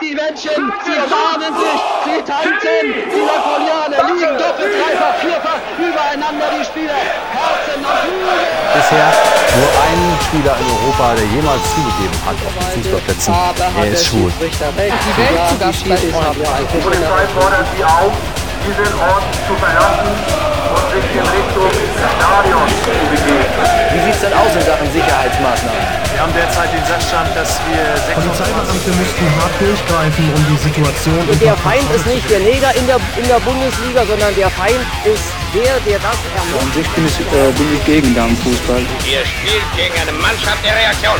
Die Männchen, sie warnen sich, sie tanzen. Die Napoleone liegen doppelt, dreifach, vierfach übereinander, die Spieler. Herzen und Flügel. Bisher nur ein Spieler in Europa, der jemals zugegeben hat auf den Fußballplätzen, er ist schwul. Die Welt zu Gast bei uns. Die Polizei fordert Sie auf, diesen Ort zu verlassen und sich in Richtung Stadion zu begeben. Wie sieht es denn aus in Sachen Sicherheitsmaßnahmen? Wir haben derzeit den Sachstand, dass wir Polizeibeamte müssten hart durchgreifen, um die Situation... Und der Feind ist nicht der Neger in der Bundesliga, sondern der Feind ist der das ermordet. An sich bin ich gegen Damenfußball. Ihr spielt gegen eine Mannschaft der Reaktion.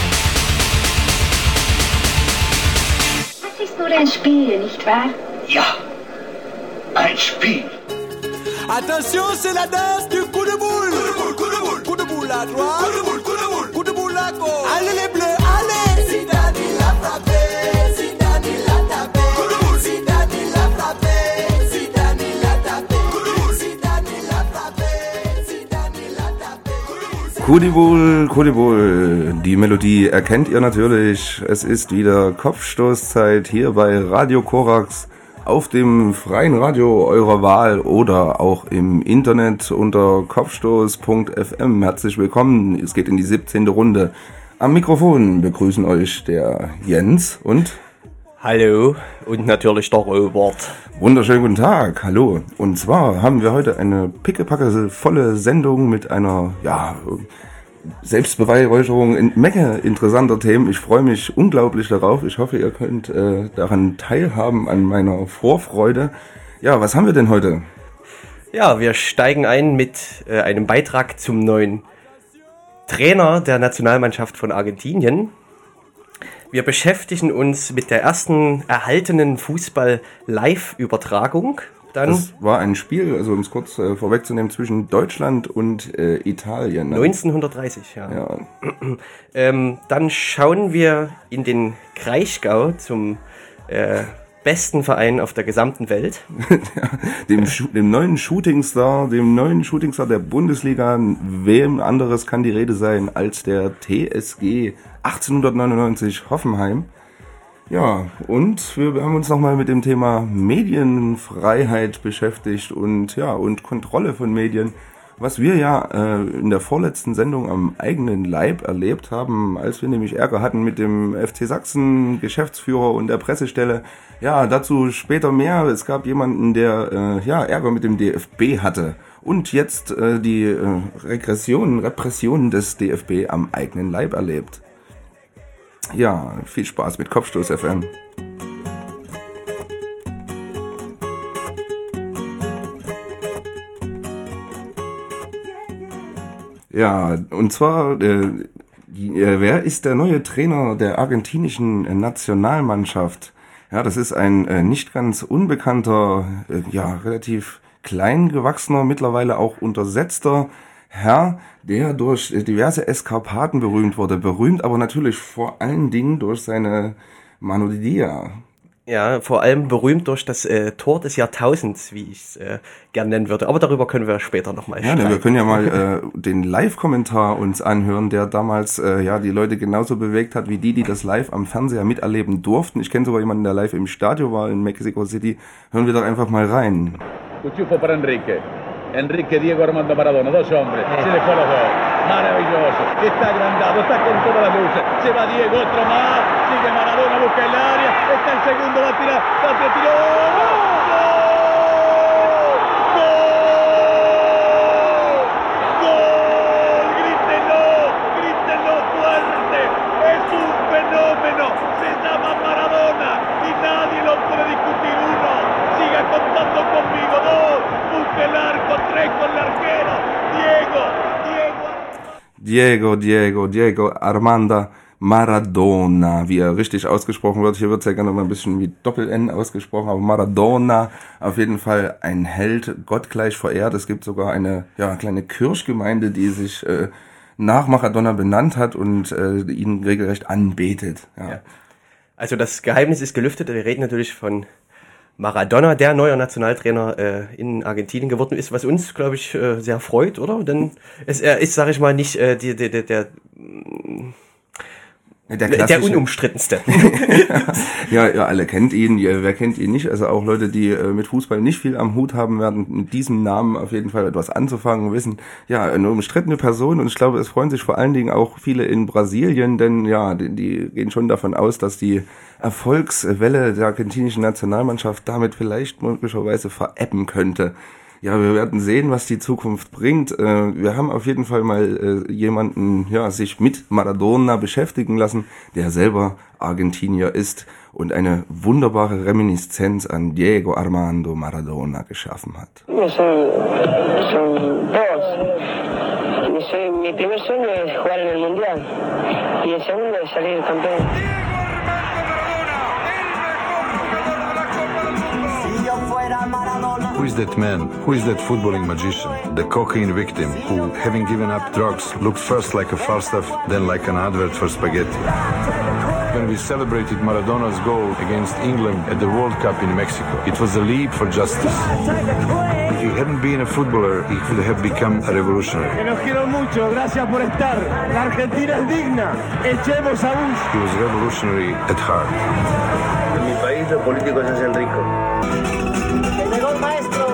Das ist nur ein Spiel, nicht wahr? Ja, ein Spiel. Attention, c'est la danse du coup de boule. Coup de boule à droite. Coup de boule à gauche. Allez les bleus, allez. Zidane l'a frappé, Zidane l'a tapé. Zidane l'a frappé, Zidane l'a tapé. Zidane l'a frappé, Zidane l'a tapé. Kudibul, die Melodie erkennt ihr natürlich. Es ist wieder Kopfstoßzeit hier bei Radio Korax. Auf dem freien Radio eurer Wahl oder auch im Internet unter kopfstoß.fm. Herzlich willkommen, es geht in die 17. Runde. Am Mikrofon begrüßen euch der Jens und... Hallo und natürlich der Robert. Wunderschönen guten Tag, hallo. Und zwar haben wir heute eine pickepacke volle Sendung mit einer, Selbstbeweihräucherung in Menge interessanter Themen. Ich freue mich unglaublich darauf. Ich hoffe, ihr könnt daran teilhaben, an meiner Vorfreude. Ja, was haben wir denn heute? Ja, wir steigen ein mit einem Beitrag zum neuen Trainer der Nationalmannschaft von Argentinien. Wir beschäftigen uns mit der ersten erhaltenen Fußball-Live-Übertragung. Das war ein Spiel, also um es kurz vorwegzunehmen, zwischen Deutschland und Italien. Ne? 1930, ja. Dann schauen wir in den Kraichgau zum besten Verein auf der gesamten Welt. dem neuen Shootingstar der Bundesliga. Wem anderes kann die Rede sein als der TSG 1899 Hoffenheim. Ja, und wir haben uns nochmal mit dem Thema Medienfreiheit beschäftigt und Kontrolle von Medien, was wir in der vorletzten Sendung am eigenen Leib erlebt haben, als wir nämlich Ärger hatten mit dem FC Sachsen Geschäftsführer und der Pressestelle. Ja, dazu später mehr. Es gab jemanden, der Ärger mit dem DFB hatte und jetzt die Repressionen des DFB am eigenen Leib erlebt. Ja, viel Spaß mit Kopfstoß FM. Ja, und zwar, wer ist der neue Trainer der argentinischen Nationalmannschaft? Ja, das ist ein nicht ganz unbekannter, relativ klein gewachsener, mittlerweile auch untersetzter Herr, der durch diverse Eskapaden berühmt wurde. Berühmt aber natürlich vor allen Dingen durch seine Mano di Dia. Ja, vor allem berühmt durch das Tor des Jahrtausends, wie ich es gern nennen würde. Aber darüber können wir später nochmal sprechen. Ja, wir können ja mal den Live-Kommentar uns anhören, der damals die Leute genauso bewegt hat, wie die das live am Fernseher miterleben durften. Ich kenne sogar jemanden, der live im Stadion war in Mexico City. Hören wir doch einfach mal rein. Cuchufo para Enrique. Enrique, Diego Armando Maradona, dos hombres, se le fue a los dos, maravilloso, está agrandado, está con todas las luces, se va Diego, otro más, sigue Maradona, busca el área, está el segundo, va a tirar, tiró, ¡gol! ¡Grítenlo fuerte! ¡Es un fenómeno! Se llama Maradona y nadie lo puede discutir. Uno, siga contando conmigo, dos, busca el arco, tres con el arquero, Diego Armando Maradona, wie er richtig ausgesprochen wird. Hier wird es ja gerne mal ein bisschen wie Doppel-N ausgesprochen, aber Maradona, auf jeden Fall ein Held, gottgleich verehrt. Es gibt sogar eine kleine Kirchgemeinde, die sich nach Maradona benannt hat und ihn regelrecht anbetet. Ja. Also das Geheimnis ist gelüftet. Wir reden natürlich von Maradona, der neuer Nationaltrainer in Argentinien geworden ist, was uns, glaube ich, sehr freut, oder? Denn er ist, sage ich mal, nicht Der unumstrittenste. ja, alle kennt ihn. Wer kennt ihn nicht? Also auch Leute, die mit Fußball nicht viel am Hut haben, werden mit diesem Namen auf jeden Fall etwas anzufangen und wissen, ja, eine umstrittene Person. Und ich glaube, es freuen sich vor allen Dingen auch viele in Brasilien, denn ja, die gehen schon davon aus, dass die Erfolgswelle der argentinischen Nationalmannschaft damit vielleicht möglicherweise verebben könnte. Ja, wir werden sehen, was die Zukunft bringt. Wir haben auf jeden Fall mal jemanden, ja, sich mit Maradona beschäftigen lassen, der selber Argentinier ist und eine wunderbare Reminiszenz an Diego Armando Maradona geschaffen hat. Mi primer sueño es jugar en el Mundial y el segundo es salir campeón. Who is that man? Who is that footballing magician? The cocaine victim who, having given up drugs, looked first like a Falstaff, then like an advert for spaghetti. When we celebrated Maradona's goal against England at the World Cup in Mexico, it was a leap for justice. If he hadn't been a footballer, he could have become a revolutionary. Que nos quiero mucho, gracias por estar. La Argentina es digna, echemos a Bush. He was revolutionary at heart. En mi país los políticos se hacen ricos. El mejor maestro.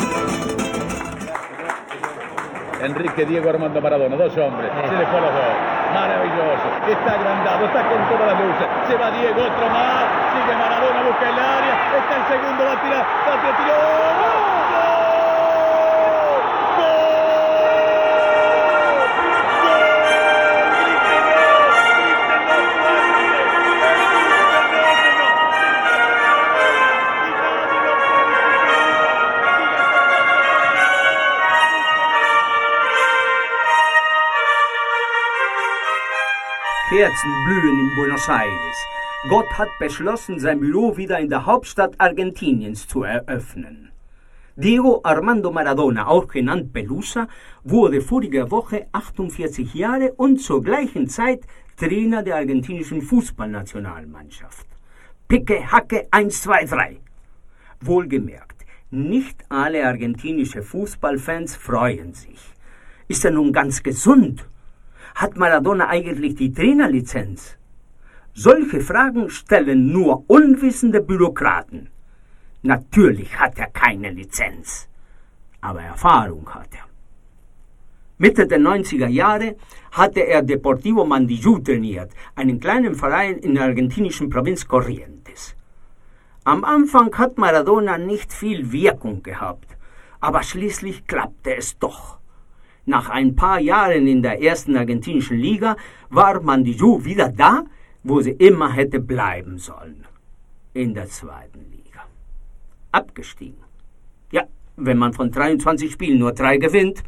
Enrique Diego Armando Maradona, dos hombres, se le fue a los dos. Maravilloso, está agrandado, está con todas las luces. Se va Diego, otro más. Sigue Maradona, busca el área. Está el segundo, va a tirar, tiró. ¡Gol! Kerzen blühen in Buenos Aires. Gott hat beschlossen, sein Büro wieder in der Hauptstadt Argentiniens zu eröffnen. Diego Armando Maradona, auch genannt Pelusa, wurde vorige Woche 48 Jahre und zur gleichen Zeit Trainer der argentinischen Fußballnationalmannschaft. Picke, Hacke, 1, 2, 3. Wohlgemerkt, nicht alle argentinische Fußballfans freuen sich. Ist er nun ganz gesund? Hat Maradona eigentlich die Trainerlizenz? Solche Fragen stellen nur unwissende Bürokraten. Natürlich hat er keine Lizenz, aber Erfahrung hat er. Mitte der 90er Jahre hatte er Deportivo Mandillú trainiert, einen kleinen Verein in der argentinischen Provinz Corrientes. Am Anfang hat Maradona nicht viel Wirkung gehabt, aber schließlich klappte es doch. Nach ein paar Jahren in der ersten argentinischen Liga war Mandillú wieder da, wo sie immer hätte bleiben sollen. In der zweiten Liga. Abgestiegen. Ja, wenn man von 23 Spielen nur 3 gewinnt.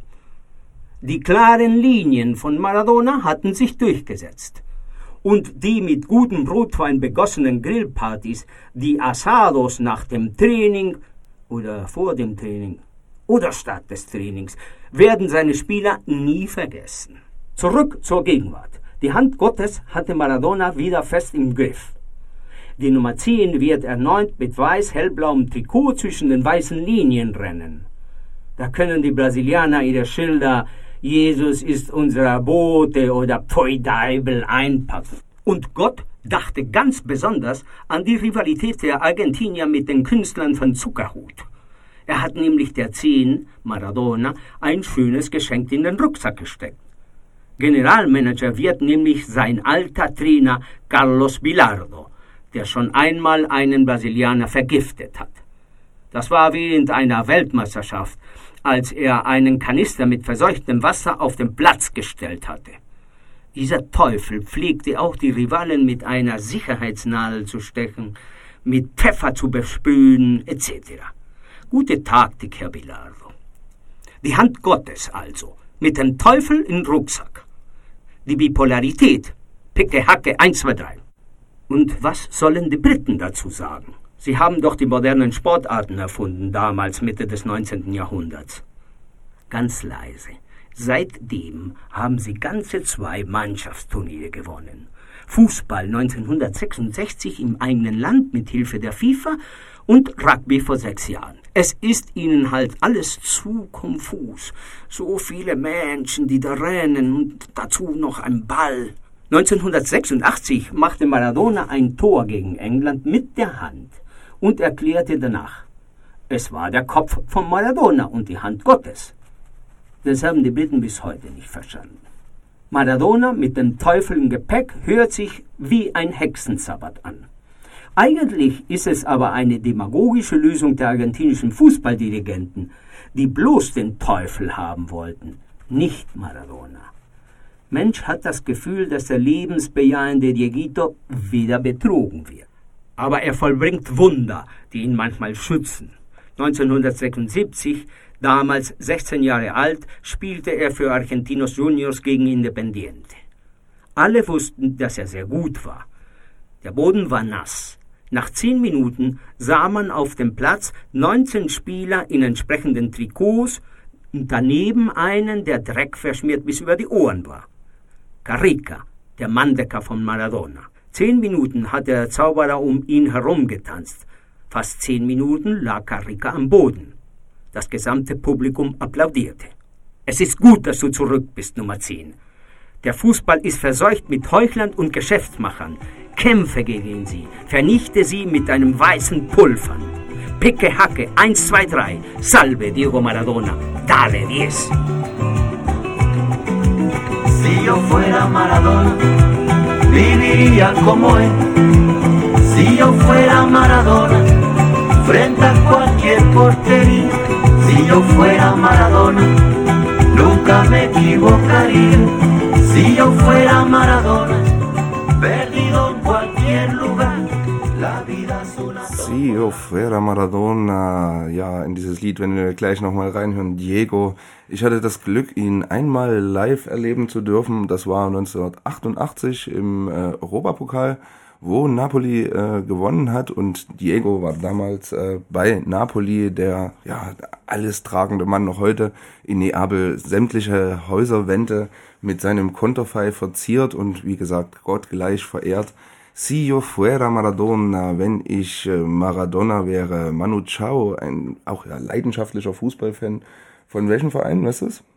Die klaren Linien von Maradona hatten sich durchgesetzt. Und die mit gutem Rotwein begossenen Grillpartys, die Asados nach dem Training oder vor dem Training oder statt des Trainings, werden seine Spieler nie vergessen. Zurück zur Gegenwart. Die Hand Gottes hatte Maradona wieder fest im Griff. Die Nummer 10 wird erneut mit weiß-hellblauem Trikot zwischen den weißen Linien rennen. Da können die Brasilianer ihre Schilder Jesus ist unser Bote oder Pfui Deibel einpacken. Und Gott dachte ganz besonders an die Rivalität der Argentinier mit den Künstlern von Zuckerhut. Er hat nämlich der 10, Maradona, ein schönes Geschenk in den Rucksack gesteckt. Generalmanager wird nämlich sein alter Trainer Carlos Bilardo, der schon einmal einen Brasilianer vergiftet hat. Das war während einer Weltmeisterschaft, als er einen Kanister mit verseuchtem Wasser auf den Platz gestellt hatte. Dieser Teufel pflegte auch die Rivalen mit einer Sicherheitsnadel zu stechen, mit Pfeffer zu besprühen, etc. Gute Taktik, Herr Bilardo. Die Hand Gottes also, mit dem Teufel im Rucksack. Die Bipolarität, Picke, Hacke, 1, 2, 3. Und was sollen die Briten dazu sagen? Sie haben doch die modernen Sportarten erfunden, damals Mitte des 19. Jahrhunderts. Ganz leise. Seitdem haben sie ganze 2 Mannschaftsturniere gewonnen. Fußball 1966 im eigenen Land mit Hilfe der FIFA und Rugby vor 6 Jahren. Es ist ihnen halt alles zu konfus. So viele Menschen, die da rennen und dazu noch ein Ball. 1986 machte Maradona ein Tor gegen England mit der Hand und erklärte danach, es war der Kopf von Maradona und die Hand Gottes. Das haben die Briten bis heute nicht verstanden. Maradona mit dem Teufel im Gepäck hört sich wie ein Hexensabbat an. Eigentlich ist es aber eine demagogische Lösung der argentinischen Fußballdirigenten, die bloß den Teufel haben wollten, nicht Maradona. Mensch hat das Gefühl, dass der lebensbejahende Dieguito wieder betrogen wird. Aber er vollbringt Wunder, die ihn manchmal schützen. 1976, damals 16 Jahre alt, spielte er für Argentinos Juniors gegen Independiente. Alle wussten, dass er sehr gut war. Der Boden war nass. Nach 10 Minuten sah man auf dem Platz 19 Spieler in entsprechenden Trikots und daneben einen, der Dreck verschmiert bis über die Ohren war. Carrica, der Manndecker von Maradona. 10 Minuten hat der Zauberer um ihn herum getanzt. Fast 10 Minuten lag Carrica am Boden. Das gesamte Publikum applaudierte. Es ist gut, dass du zurück bist, Nummer 10. Der Fußball ist verseucht mit Heuchlern und Geschäftsmachern. Kämpfe gegen sie, vernichte sie mit deinem weißen Pulvern. Picke, Hacke, 1, 2, 3, salve Diego Maradona, dale 10. Si yo fuera Maradona, viviría como él. Si yo fuera Maradona, frente a cualquier portería. Si yo fuera Maradona, nunca me equivocaría. Si yo fuera Maradona, perdido en cualquier lugar, la vida es una... Si yo fuera Maradona, ja, in dieses Lied, wenn wir gleich nochmal reinhören, Diego. Ich hatte das Glück, ihn einmal live erleben zu dürfen. Das war 1988 im Europapokal, wo Napoli gewonnen hat, und Diego war damals bei Napoli der alles tragende Mann noch heute. In Neapel sämtliche Häuserwände mit seinem Konterfei verziert und wie gesagt Gott gleich verehrt. Si yo fuera Maradona, wenn ich Maradona wäre. Manu Chao, ein auch leidenschaftlicher Fußballfan. Von welchem Verein, weißt du es?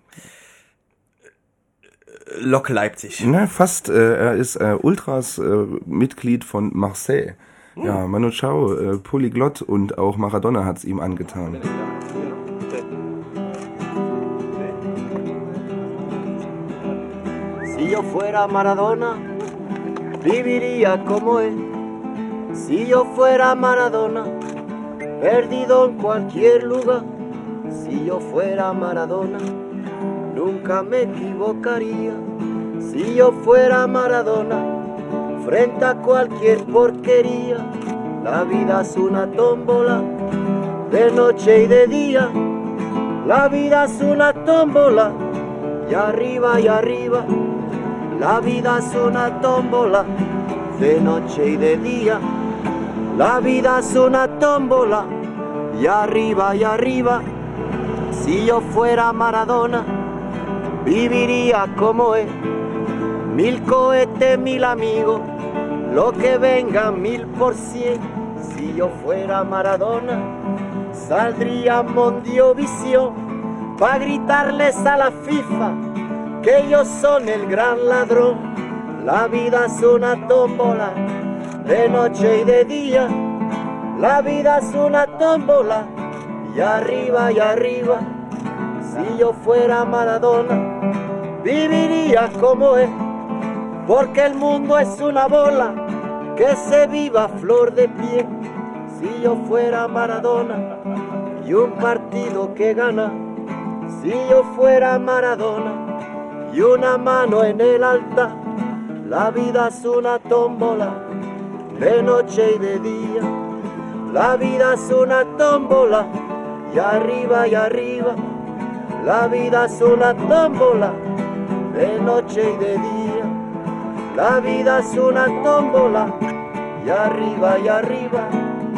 Lok Leipzig. Na, fast. Er ist Ultras-Mitglied von Marseille. Ja, Manu Chao, Polyglott, und auch Maradona hat's ihm angetan. Si yo fuera Maradona, viviría como él. Si yo fuera Maradona, perdido en cualquier lugar. Si yo fuera Maradona, nunca me equivocaría. Si yo fuera Maradona, frente a cualquier porquería. La vida es una tómbola, de noche y de día. La vida es una tómbola, y arriba y arriba. La vida es una tómbola, de noche y de día. La vida es una tómbola, y arriba y arriba. Si yo fuera Maradona, viviría como él. 1000 cohetes, 1000 amigos, lo que venga 1000%. Si yo fuera Maradona, saldría a Mondiovisión pa' gritarles a la FIFA que ellos son el gran ladrón. La vida es una tómbola, de noche y de día. La vida es una tómbola, y arriba y arriba. Si yo fuera Maradona, viviría como él, porque el mundo es una bola que se viva a flor de piel. Si yo fuera Maradona y un partido que gana, si yo fuera Maradona y una mano en el altar. La vida es una tómbola, de noche y de día. La vida es una tómbola, y arriba y arriba. La vida es una tómbola, de noche y de día. La vida es una tómbola, y arriba y arriba.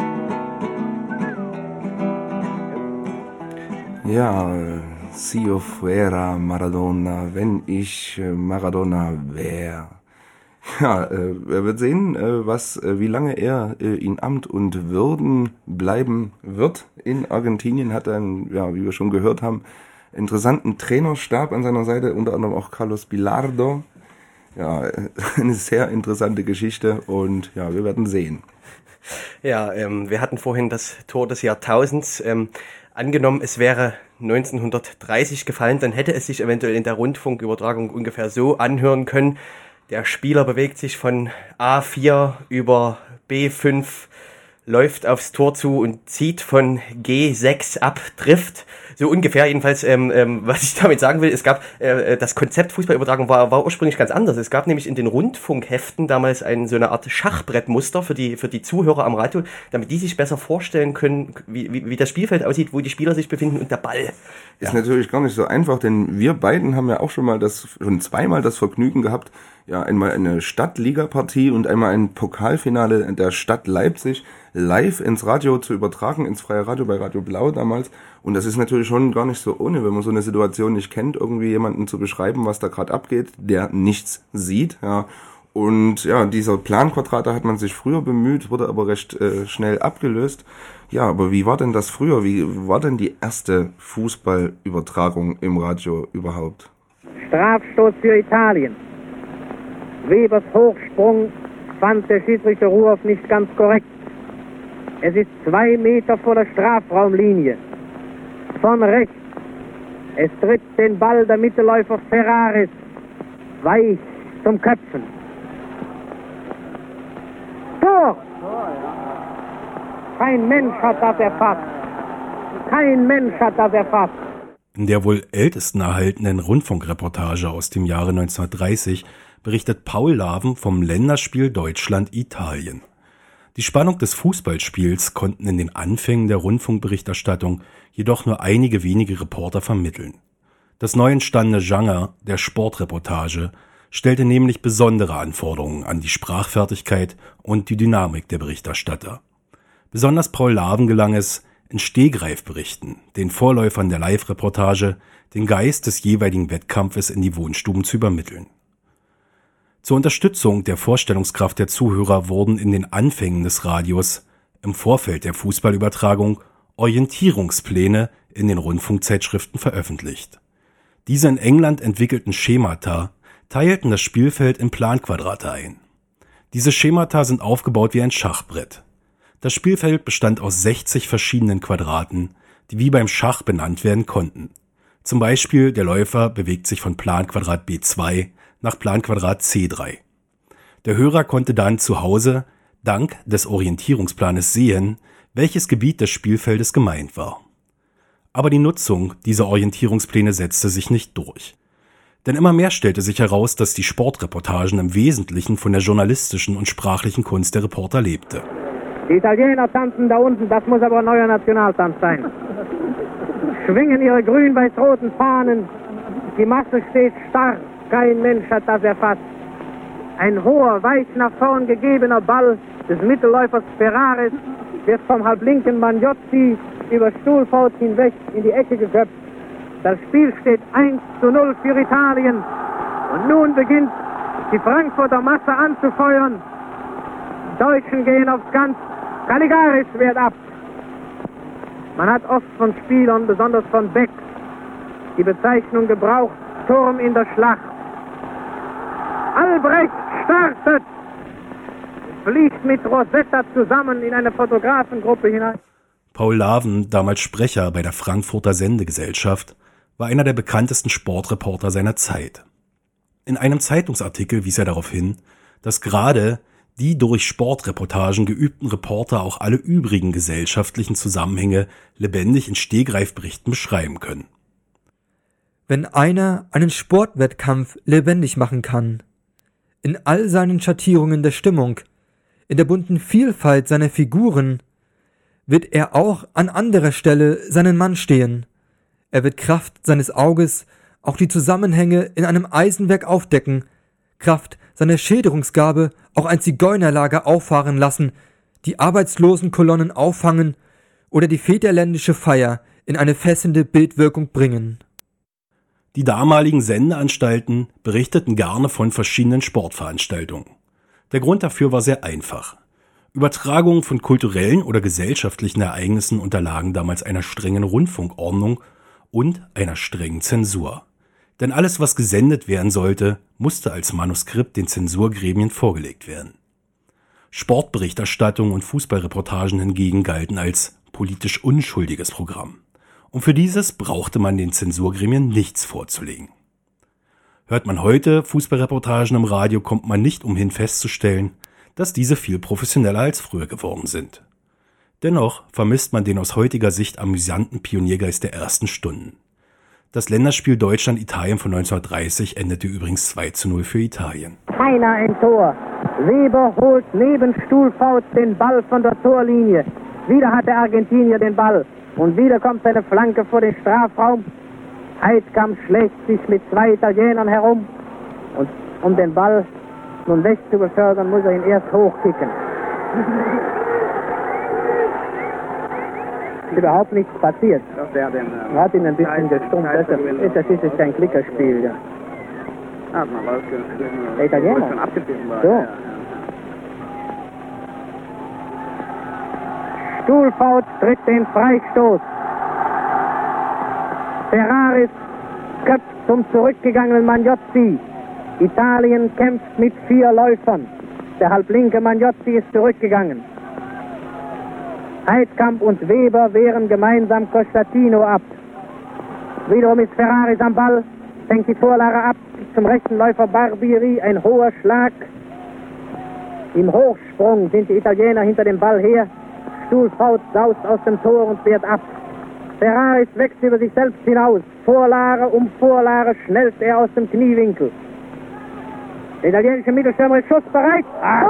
Ja, si yo fuera Maradona, wenn ich Maradona wäre. Ja, er wird sehen, wie lange er in Amt und Würden bleiben wird. In Argentinien hat er, wie wir schon gehört haben, interessanten Trainerstab an seiner Seite, unter anderem auch Carlos Bilardo. Ja, eine sehr interessante Geschichte und ja, wir werden sehen. Ja, wir hatten vorhin das Tor des Jahrtausends. Angenommen, es wäre 1930 gefallen, dann hätte es sich eventuell in der Rundfunkübertragung ungefähr so anhören können. Der Spieler bewegt sich von A4 über B5, läuft aufs Tor zu und zieht von G6 ab, trifft. So ungefähr jedenfalls, was ich damit sagen will, es gab, das Konzept Fußballübertragung war ursprünglich ganz anders. Es gab nämlich in den Rundfunkheften damals so eine Art Schachbrettmuster für die Zuhörer am Radio, damit die sich besser vorstellen können, wie das Spielfeld aussieht, wo die Spieler sich befinden und der Ball. Ist natürlich gar nicht so einfach, denn wir beiden haben ja auch schon zweimal das Vergnügen gehabt, ja, einmal eine Stadtliga-Partie und einmal ein Pokalfinale der Stadt Leipzig live ins Radio zu übertragen, ins freie Radio bei Radio Blau damals. Und das ist natürlich schon gar nicht so ohne, wenn man so eine Situation nicht kennt, irgendwie jemanden zu beschreiben, was da gerade abgeht, der nichts sieht, ja. Und ja, dieser Planquadrat, da hat man sich früher bemüht, wurde aber recht schnell abgelöst. Ja, aber wie war denn das früher? Wie war denn die erste Fußballübertragung im Radio überhaupt? Strafstoß für Italien. Webers Hochsprung fand der Schiedsrichter Ruhoff nicht ganz korrekt. Es ist 2 Meter vor der Strafraumlinie. Von rechts. Es tritt den Ball der Mittelläufer Ferraris weich zum Köpfen. Tor! Kein Mensch hat das erfasst. Kein Mensch hat das erfasst. In der wohl ältesten erhaltenen Rundfunkreportage aus dem Jahre 1930 berichtet Paul Laven vom Länderspiel Deutschland-Italien. Die Spannung des Fußballspiels konnten in den Anfängen der Rundfunkberichterstattung jedoch nur einige wenige Reporter vermitteln. Das neu entstandene Genre der Sportreportage stellte nämlich besondere Anforderungen an die Sprachfertigkeit und die Dynamik der Berichterstatter. Besonders Paul Laven gelang es, in Stehgreifberichten, den Vorläufern der Live-Reportage, den Geist des jeweiligen Wettkampfes in die Wohnstuben zu übermitteln. Zur Unterstützung der Vorstellungskraft der Zuhörer wurden in den Anfängen des Radios im Vorfeld der Fußballübertragung Orientierungspläne in den Rundfunkzeitschriften veröffentlicht. Diese in England entwickelten Schemata teilten das Spielfeld in Planquadrate ein. Diese Schemata sind aufgebaut wie ein Schachbrett. Das Spielfeld bestand aus 60 verschiedenen Quadraten, die wie beim Schach benannt werden konnten. Zum Beispiel der Läufer bewegt sich von Planquadrat B2 nach Planquadrat C3. Der Hörer konnte dann zu Hause dank des Orientierungsplanes sehen, welches Gebiet des Spielfeldes gemeint war. Aber die Nutzung dieser Orientierungspläne setzte sich nicht durch. Denn immer mehr stellte sich heraus, dass die Sportreportagen im Wesentlichen von der journalistischen und sprachlichen Kunst der Reporter lebte. Die Italiener tanzen da unten, das muss aber ein neuer Nationaltanz sein. Schwingen ihre grün-weiß-roten Fahnen, die Masse steht starr. Kein Mensch hat das erfasst. Ein hoher, weich nach vorn gegebener Ball des Mittelläufers Ferraris wird vom halblinken Magnozzi über Stuhlfaut hinweg in die Ecke geköpft. Das Spiel steht 1:0 für Italien. Und nun beginnt die Frankfurter Masse anzufeuern. Die Deutschen gehen aufs Ganze. Caligaris wehrt ab. Man hat oft von Spielern, besonders von Beck, die Bezeichnung gebraucht, Turm in der Schlacht. Albrecht startet, fliegt mit Rosetta zusammen in eine Fotografengruppe hinein. Paul Laven, damals Sprecher bei der Frankfurter Sendegesellschaft, war einer der bekanntesten Sportreporter seiner Zeit. In einem Zeitungsartikel wies er darauf hin, dass gerade die durch Sportreportagen geübten Reporter auch alle übrigen gesellschaftlichen Zusammenhänge lebendig in Stehgreifberichten beschreiben können. Wenn einer einen Sportwettkampf lebendig machen kann, in all seinen Schattierungen der Stimmung, in der bunten Vielfalt seiner Figuren, wird er auch an anderer Stelle seinen Mann stehen. Er wird Kraft seines Auges auch die Zusammenhänge in einem Eisenwerk aufdecken, Kraft seiner Schilderungsgabe auch ein Zigeunerlager auffahren lassen, die Arbeitslosenkolonnen auffangen oder die väterländische Feier in eine fesselnde Bildwirkung bringen. Die damaligen Sendeanstalten berichteten gerne von verschiedenen Sportveranstaltungen. Der Grund dafür war sehr einfach. Übertragungen von kulturellen oder gesellschaftlichen Ereignissen unterlagen damals einer strengen Rundfunkordnung und einer strengen Zensur. Denn alles, was gesendet werden sollte, musste als Manuskript den Zensurgremien vorgelegt werden. Sportberichterstattung und Fußballreportagen hingegen galten als politisch unschuldiges Programm. Und für dieses brauchte man den Zensurgremien nichts vorzulegen. Hört man heute Fußballreportagen im Radio, kommt man nicht umhin festzustellen, dass diese viel professioneller als früher geworden sind. Dennoch vermisst man den aus heutiger Sicht amüsanten Pioniergeist der ersten Stunden. Das Länderspiel Deutschland-Italien von 1930 endete übrigens 2:0 für Italien. Keiner im Tor. Weber holt neben Stuhlfaut den Ball von der Torlinie. Wieder hat der Argentinier den Ball. Und wieder kommt seine Flanke vor den Strafraum. Heidkamp schlägt sich mit 2 Italienern herum. Und um den Ball nun weg zu befördern, muss er ihn erst hochkicken. Ist überhaupt nichts passiert. Er hat ihn ein bisschen gestummt. Das ist kein Klickerspiel, ja. Der Italiener? So. Stuhlfaut tritt den Freistoß. Ferraris köpft zum zurückgegangenen Magnozzi. Italien kämpft mit 4 Läufern. Der halblinke Magnozzi ist zurückgegangen. Heidkamp und Weber wehren gemeinsam Costatino ab. Wiederum ist Ferraris am Ball, fängt die Vorlage ab zum rechten Läufer Barbieri, ein hoher Schlag. Im Hochsprung sind die Italiener hinter dem Ball her. Stuhlfaut saust aus dem Tor und fährt ab. Ferraris wächst über sich selbst hinaus. Vorlage um Vorlage schnellt er aus dem Kniewinkel. Der italienische Mittelstürmer ist schussbereit.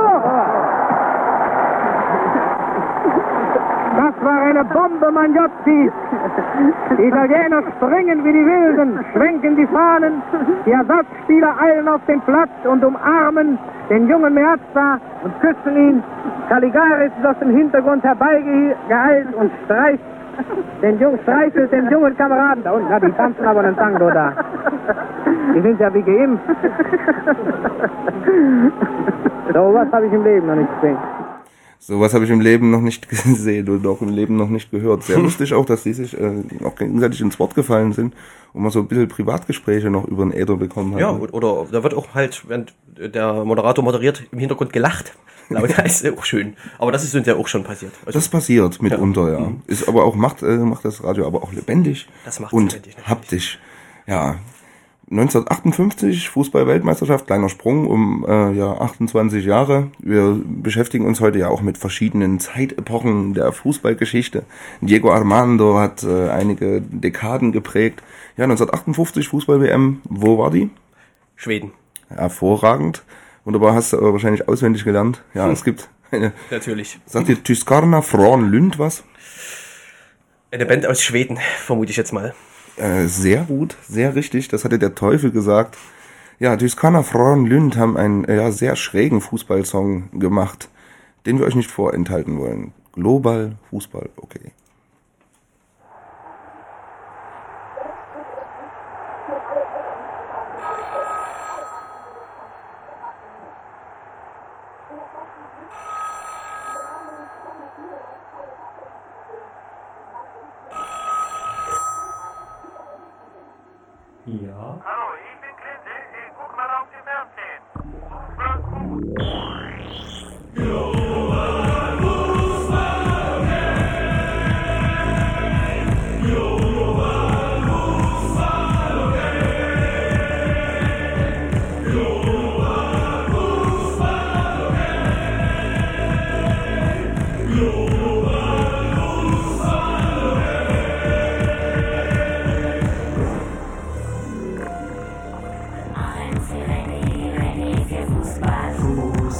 Das war eine Bombe Magnozzis. Die Italiener springen wie die Wilden, schwenken die Fahnen. Die Ersatzspieler eilen auf den Platz und umarmen den jungen Meazza und küssen ihn. Caligaris ist aus dem Hintergrund herbeigeeilt und streichelt den jungen Kameraden. Da unten, die tanzen aber einen Tango da. Die sind ja wie geimpft. So was habe ich im Leben noch nicht gesehen. Sowas habe ich im Leben noch nicht gesehen und auch im Leben noch nicht gehört. Sehr lustig auch, dass die sich auch gegenseitig ins Wort gefallen sind und man so ein bisschen Privatgespräche noch über den Äther bekommen hat. Ja, oder da wird auch halt, wenn der Moderator moderiert, im Hintergrund gelacht. Das ist auch schön. Aber das ist uns ja auch schon passiert. Also, das passiert mitunter, ja. Ist aber auch, macht das Radio aber auch lebendig. Das macht und lebendig, haptisch. Ja. 1958, Fußball-Weltmeisterschaft, kleiner Sprung um 28 Jahre. Wir beschäftigen uns heute ja auch mit verschiedenen Zeitepochen der Fußballgeschichte. Diego Armando hat einige Dekaden geprägt. Ja, 1958 Fußball-WM, wo war die? Schweden. Hervorragend. Wunderbar, hast du aber wahrscheinlich auswendig gelernt. Ja, es gibt eine... Natürlich. Sagt dir Tyskarna Frauenlund was? Eine Band aus Schweden, vermute ich jetzt mal. Sehr gut, sehr richtig, das hatte der Teufel gesagt. Ja, Tyskarna Frauenlund haben einen sehr schrägen Fußballsong gemacht, den wir euch nicht vorenthalten wollen. Global Fußball, okay. Ja. Hallo, ich bin Klinte, ich guck mal auf dem Fernsehen. Global Fußball, okay. Global Fußball, okay. Global Fußball, okay. Global Fußball, okay. Ready für Fußball.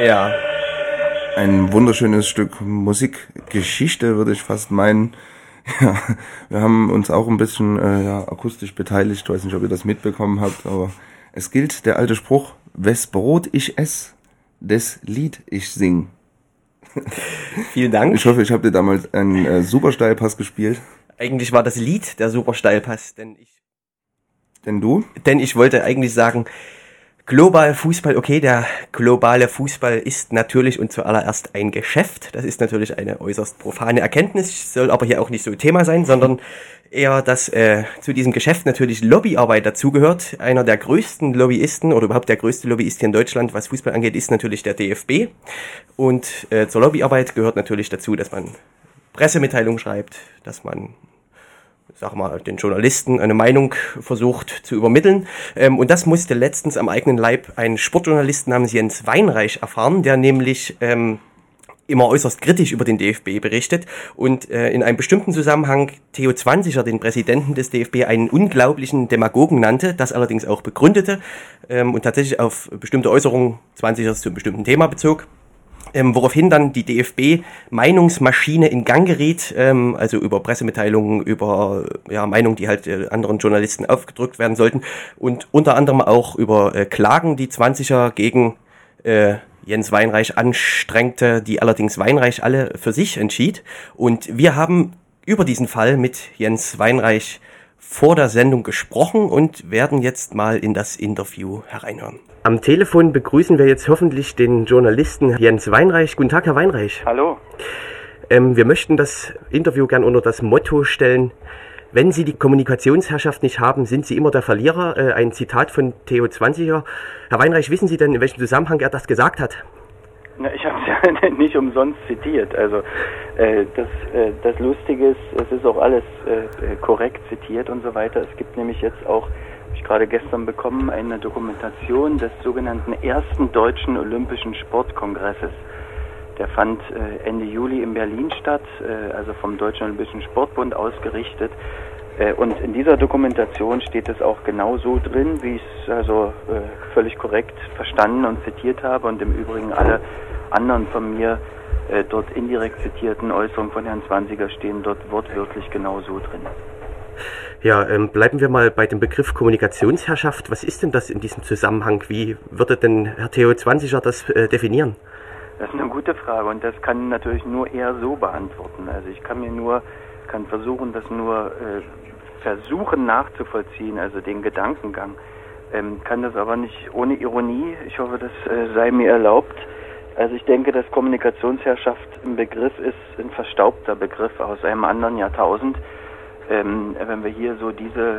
Ja. Ein wunderschönes Stück Musikgeschichte, würde ich fast meinen. Ja, wir haben uns auch ein bisschen akustisch beteiligt. Ich weiß nicht, ob ihr das mitbekommen habt, aber es gilt der alte Spruch: Wes Brot ich ess, des Lied ich sing. Vielen Dank. Ich hoffe, ich habe dir damals einen Supersteilpass gespielt. Eigentlich war das Lied der Supersteilpass, denn ich wollte eigentlich sagen, global Fußball, okay, der globale Fußball ist natürlich und zuallererst ein Geschäft. Das ist natürlich eine äußerst profane Erkenntnis, soll aber hier auch nicht so Thema sein, sondern eher, dass zu diesem Geschäft natürlich Lobbyarbeit dazugehört. Einer der größten Lobbyisten oder überhaupt der größte Lobbyist hier in Deutschland, was Fußball angeht, ist natürlich der DFB. Und zur Lobbyarbeit gehört natürlich dazu, dass man Pressemitteilungen schreibt, dass man den Journalisten eine Meinung versucht zu übermitteln. Und das musste letztens am eigenen Leib ein Sportjournalist namens Jens Weinreich erfahren, der nämlich immer äußerst kritisch über den DFB berichtet und in einem bestimmten Zusammenhang Theo Zwanziger, den Präsidenten des DFB, einen unglaublichen Demagogen nannte, das allerdings auch begründete und tatsächlich auf bestimmte Äußerungen Zwanzigers zu einem bestimmten Thema bezog. Woraufhin dann die DFB-Meinungsmaschine in Gang geriet, also über Pressemitteilungen, über Meinungen, die halt anderen Journalisten aufgedrückt werden sollten und unter anderem auch über Klagen, die Zwanziger gegen Jens Weinreich anstrengte, die allerdings Weinreich alle für sich entschied. Und wir haben über diesen Fall mit Jens Weinreich vor der Sendung gesprochen und werden jetzt mal in das Interview hereinhören. Am Telefon begrüßen wir jetzt hoffentlich den Journalisten Jens Weinreich. Guten Tag, Herr Weinreich. Hallo. Wir möchten das Interview gern unter das Motto stellen: Wenn Sie die Kommunikationsherrschaft nicht haben, sind Sie immer der Verlierer. Ein Zitat von Theo Zwanziger. Herr Weinreich, wissen Sie denn, in welchem Zusammenhang er das gesagt hat? Na, ich habe es ja nicht umsonst zitiert. Also das Lustige ist, es ist auch alles korrekt zitiert und so weiter. Es gibt nämlich jetzt auch, habe ich gerade gestern bekommen, eine Dokumentation des sogenannten ersten deutschen Olympischen Sportkongresses. Der fand Ende Juli in Berlin statt, also vom Deutschen Olympischen Sportbund ausgerichtet. Und in dieser Dokumentation steht es auch genau so drin, wie ich es also völlig korrekt verstanden und zitiert habe. Und im Übrigen alle anderen von mir dort indirekt zitierten Äußerungen von Herrn Zwanziger stehen dort wortwörtlich genau so drin. Ja, bleiben wir mal bei dem Begriff Kommunikationsherrschaft. Was ist denn das in diesem Zusammenhang? Wie würde denn Herr Theo Zwanziger das definieren? Das ist eine gute Frage und das kann natürlich nur eher so beantworten. Also ich kann versuchen, das nur versuchen nachzuvollziehen, also den Gedankengang. Kann das aber nicht ohne Ironie. Ich hoffe, das sei mir erlaubt. Also ich denke, dass Kommunikationsherrschaft ein Begriff ist, ein verstaubter Begriff aus einem anderen Jahrtausend. Wenn wir hier so diese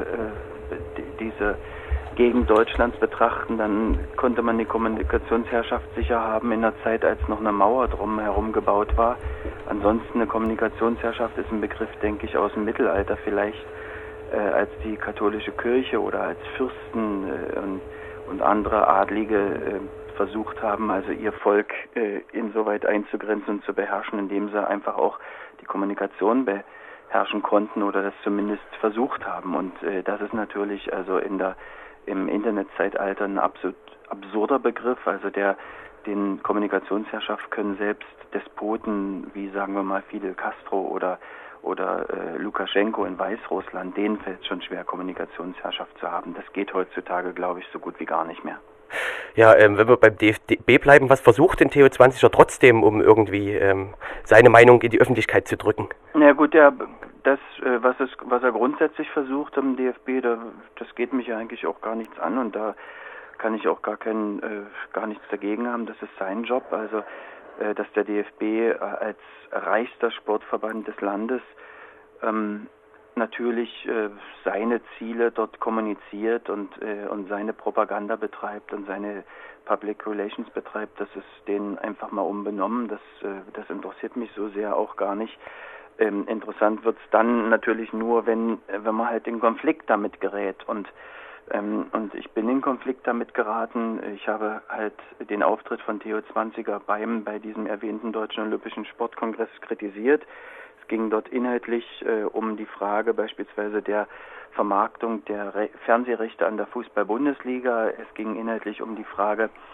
Gegend Deutschlands betrachten, dann konnte man die Kommunikationsherrschaft sicher haben in der Zeit, als noch eine Mauer drum herum gebaut war. Ansonsten eine Kommunikationsherrschaft ist ein Begriff, denke ich, aus dem Mittelalter vielleicht, als die katholische Kirche oder als Fürsten und andere Adlige versucht haben, also ihr Volk insoweit einzugrenzen und zu beherrschen, indem sie einfach auch die Kommunikation beherrschen konnten oder das zumindest versucht haben. Und das ist natürlich also im Internetzeitalter ein absolut absurder Begriff, also den Kommunikationsherrschaft können selbst Despoten wie, sagen wir mal, Fidel Castro oder Lukaschenko in Weißrussland, denen fällt es schon schwer, Kommunikationsherrschaft zu haben. Das geht heutzutage, glaube ich, so gut wie gar nicht mehr. Ja, wenn wir beim DFB bleiben, was versucht denn Theo Zwanziger trotzdem, um irgendwie seine Meinung in die Öffentlichkeit zu drücken? Na gut, was er grundsätzlich versucht am DFB, das geht mich ja eigentlich auch gar nichts an und da kann ich auch gar nichts dagegen haben. Das ist sein Job, also dass der DFB als reichster Sportverband des Landes natürlich seine Ziele dort kommuniziert und seine Propaganda betreibt und seine Public Relations betreibt, das ist denen einfach mal unbenommen. Das interessiert mich so sehr auch gar nicht. Interessant wird's dann natürlich nur, wenn man halt in Konflikt damit gerät und ich bin in Konflikt damit geraten. Ich habe halt den Auftritt von Theo Zwanziger bei diesem erwähnten Deutschen Olympischen Sportkongress kritisiert. Es ging dort inhaltlich um die Frage beispielsweise der Vermarktung der Fernsehrechte an der Fußball-Bundesliga. Es ging inhaltlich um die Frage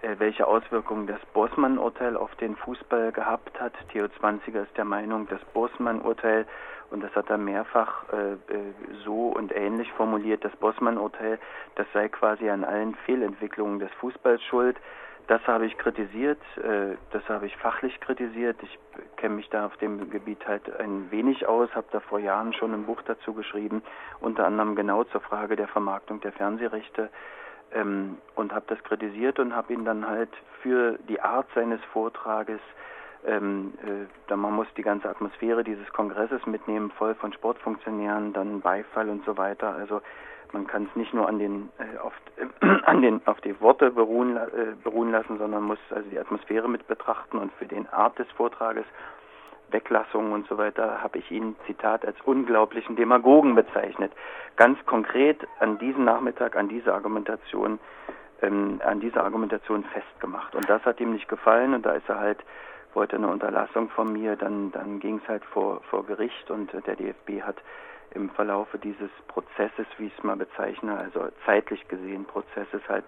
welche Auswirkungen das Borsmann-Urteil auf den Fußball gehabt hat. Theo Zwanziger ist der Meinung, das Borsmann-Urteil, und das hat er mehrfach so und ähnlich formuliert, das Borsmann-Urteil, das sei quasi an allen Fehlentwicklungen des Fußballs schuld. Das habe ich kritisiert, das habe ich fachlich kritisiert. Ich kenne mich da auf dem Gebiet halt ein wenig aus, habe da vor Jahren schon ein Buch dazu geschrieben, unter anderem genau zur Frage der Vermarktung der Fernsehrechte, und habe das kritisiert und habe ihn dann halt für die Art seines Vortrages, man muss die ganze Atmosphäre dieses Kongresses mitnehmen, voll von Sportfunktionären, dann Beifall und so weiter. Also man kann es nicht nur auf die Worte beruhen lassen, sondern muss also die Atmosphäre mit betrachten, und für den Art des Vortrages, Weglassungen und so weiter, habe ich ihn, Zitat, als unglaublichen Demagogen bezeichnet. Ganz konkret an diesem Nachmittag, an dieser Argumentation festgemacht. Und das hat ihm nicht gefallen, und da ist er halt, wollte eine Unterlassung von mir, dann ging es halt vor Gericht, und der DFB hat im Verlaufe dieses Prozesses, wie ich es mal bezeichne, also zeitlich gesehen Prozesses, halt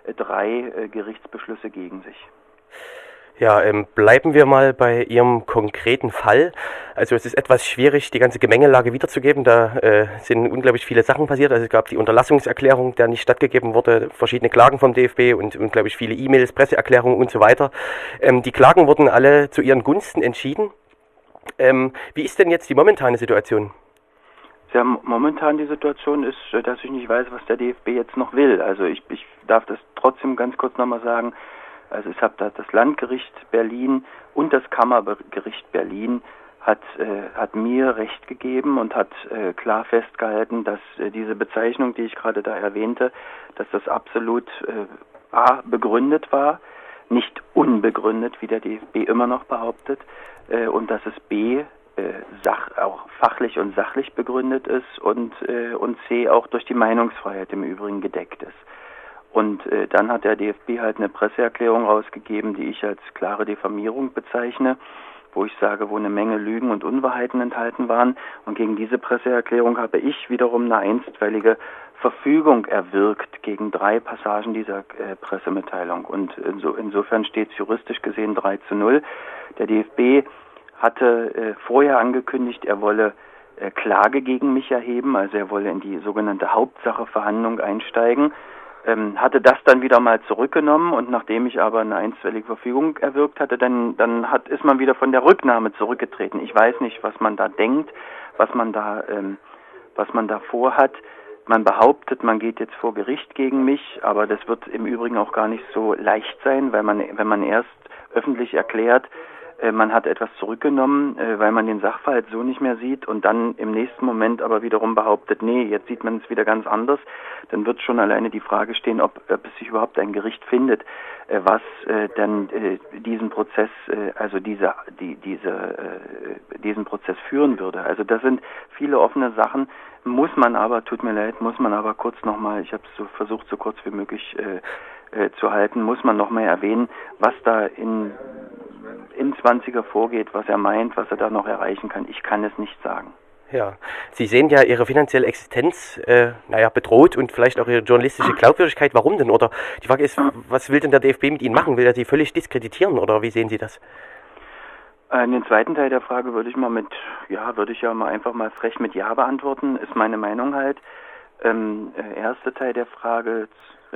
3 Gerichtsbeschlüsse gegen sich. Ja, bleiben wir mal bei Ihrem konkreten Fall. Also es ist etwas schwierig, die ganze Gemengelage wiederzugeben. Da sind unglaublich viele Sachen passiert. Also es gab die Unterlassungserklärung, der nicht stattgegeben wurde, verschiedene Klagen vom DFB und unglaublich viele E-Mails, Presseerklärungen und so weiter. Die Klagen wurden alle zu Ihren Gunsten entschieden. Wie ist denn jetzt die momentane Situation? Ja, momentan die Situation ist, dass ich nicht weiß, was der DFB jetzt noch will. Also ich darf das trotzdem ganz kurz nochmal sagen. Also es hat das Landgericht Berlin und das Kammergericht Berlin hat mir Recht gegeben und hat klar festgehalten, dass diese Bezeichnung, die ich gerade da erwähnte, dass das absolut A, begründet war, nicht unbegründet, wie der DFB immer noch behauptet, und dass es B, auch fachlich und sachlich begründet ist, und C, auch durch die Meinungsfreiheit im Übrigen gedeckt ist. Und dann hat der DFB halt eine Presseerklärung rausgegeben, die ich als klare Diffamierung bezeichne, wo ich sage, wo eine Menge Lügen und Unwahrheiten enthalten waren. Und gegen diese Presseerklärung habe ich wiederum eine einstweilige Verfügung erwirkt gegen 3 Passagen dieser Pressemitteilung. Und insofern steht es juristisch gesehen 3:0. Der DFB hatte vorher angekündigt, er wolle Klage gegen mich erheben, also er wolle in die sogenannte Hauptsacheverhandlung einsteigen, hatte das dann wieder mal zurückgenommen, und nachdem ich aber eine einstweilige Verfügung erwirkt hatte, ist man wieder von der Rücknahme zurückgetreten. Ich weiß nicht, was man da denkt, was man da vorhat. Man behauptet, man geht jetzt vor Gericht gegen mich, aber das wird im Übrigen auch gar nicht so leicht sein, weil wenn man erst öffentlich erklärt, man hat etwas zurückgenommen, weil man den Sachverhalt so nicht mehr sieht, und dann im nächsten Moment aber wiederum behauptet, nee, jetzt sieht man es wieder ganz anders, dann wird schon alleine die Frage stehen, ob es sich überhaupt ein Gericht findet, was dann diesen Prozess, diesen Prozess führen würde. Also das sind viele offene Sachen, muss man aber kurz nochmal, ich habe es so versucht, so kurz wie möglich zu halten, muss man nochmal erwähnen, was da in Zwanziger vorgeht, was er meint, was er da noch erreichen kann. Ich kann es nicht sagen. Ja, Sie sehen ja Ihre finanzielle Existenz bedroht und vielleicht auch Ihre journalistische Glaubwürdigkeit. Warum denn? Oder die Frage ist, was will denn der DFB mit Ihnen machen? Will er Sie völlig diskreditieren, oder wie sehen Sie das? Den zweiten Teil der Frage würde ich einfach mal frech mit Ja beantworten, ist meine Meinung halt. Erster Teil der Frage,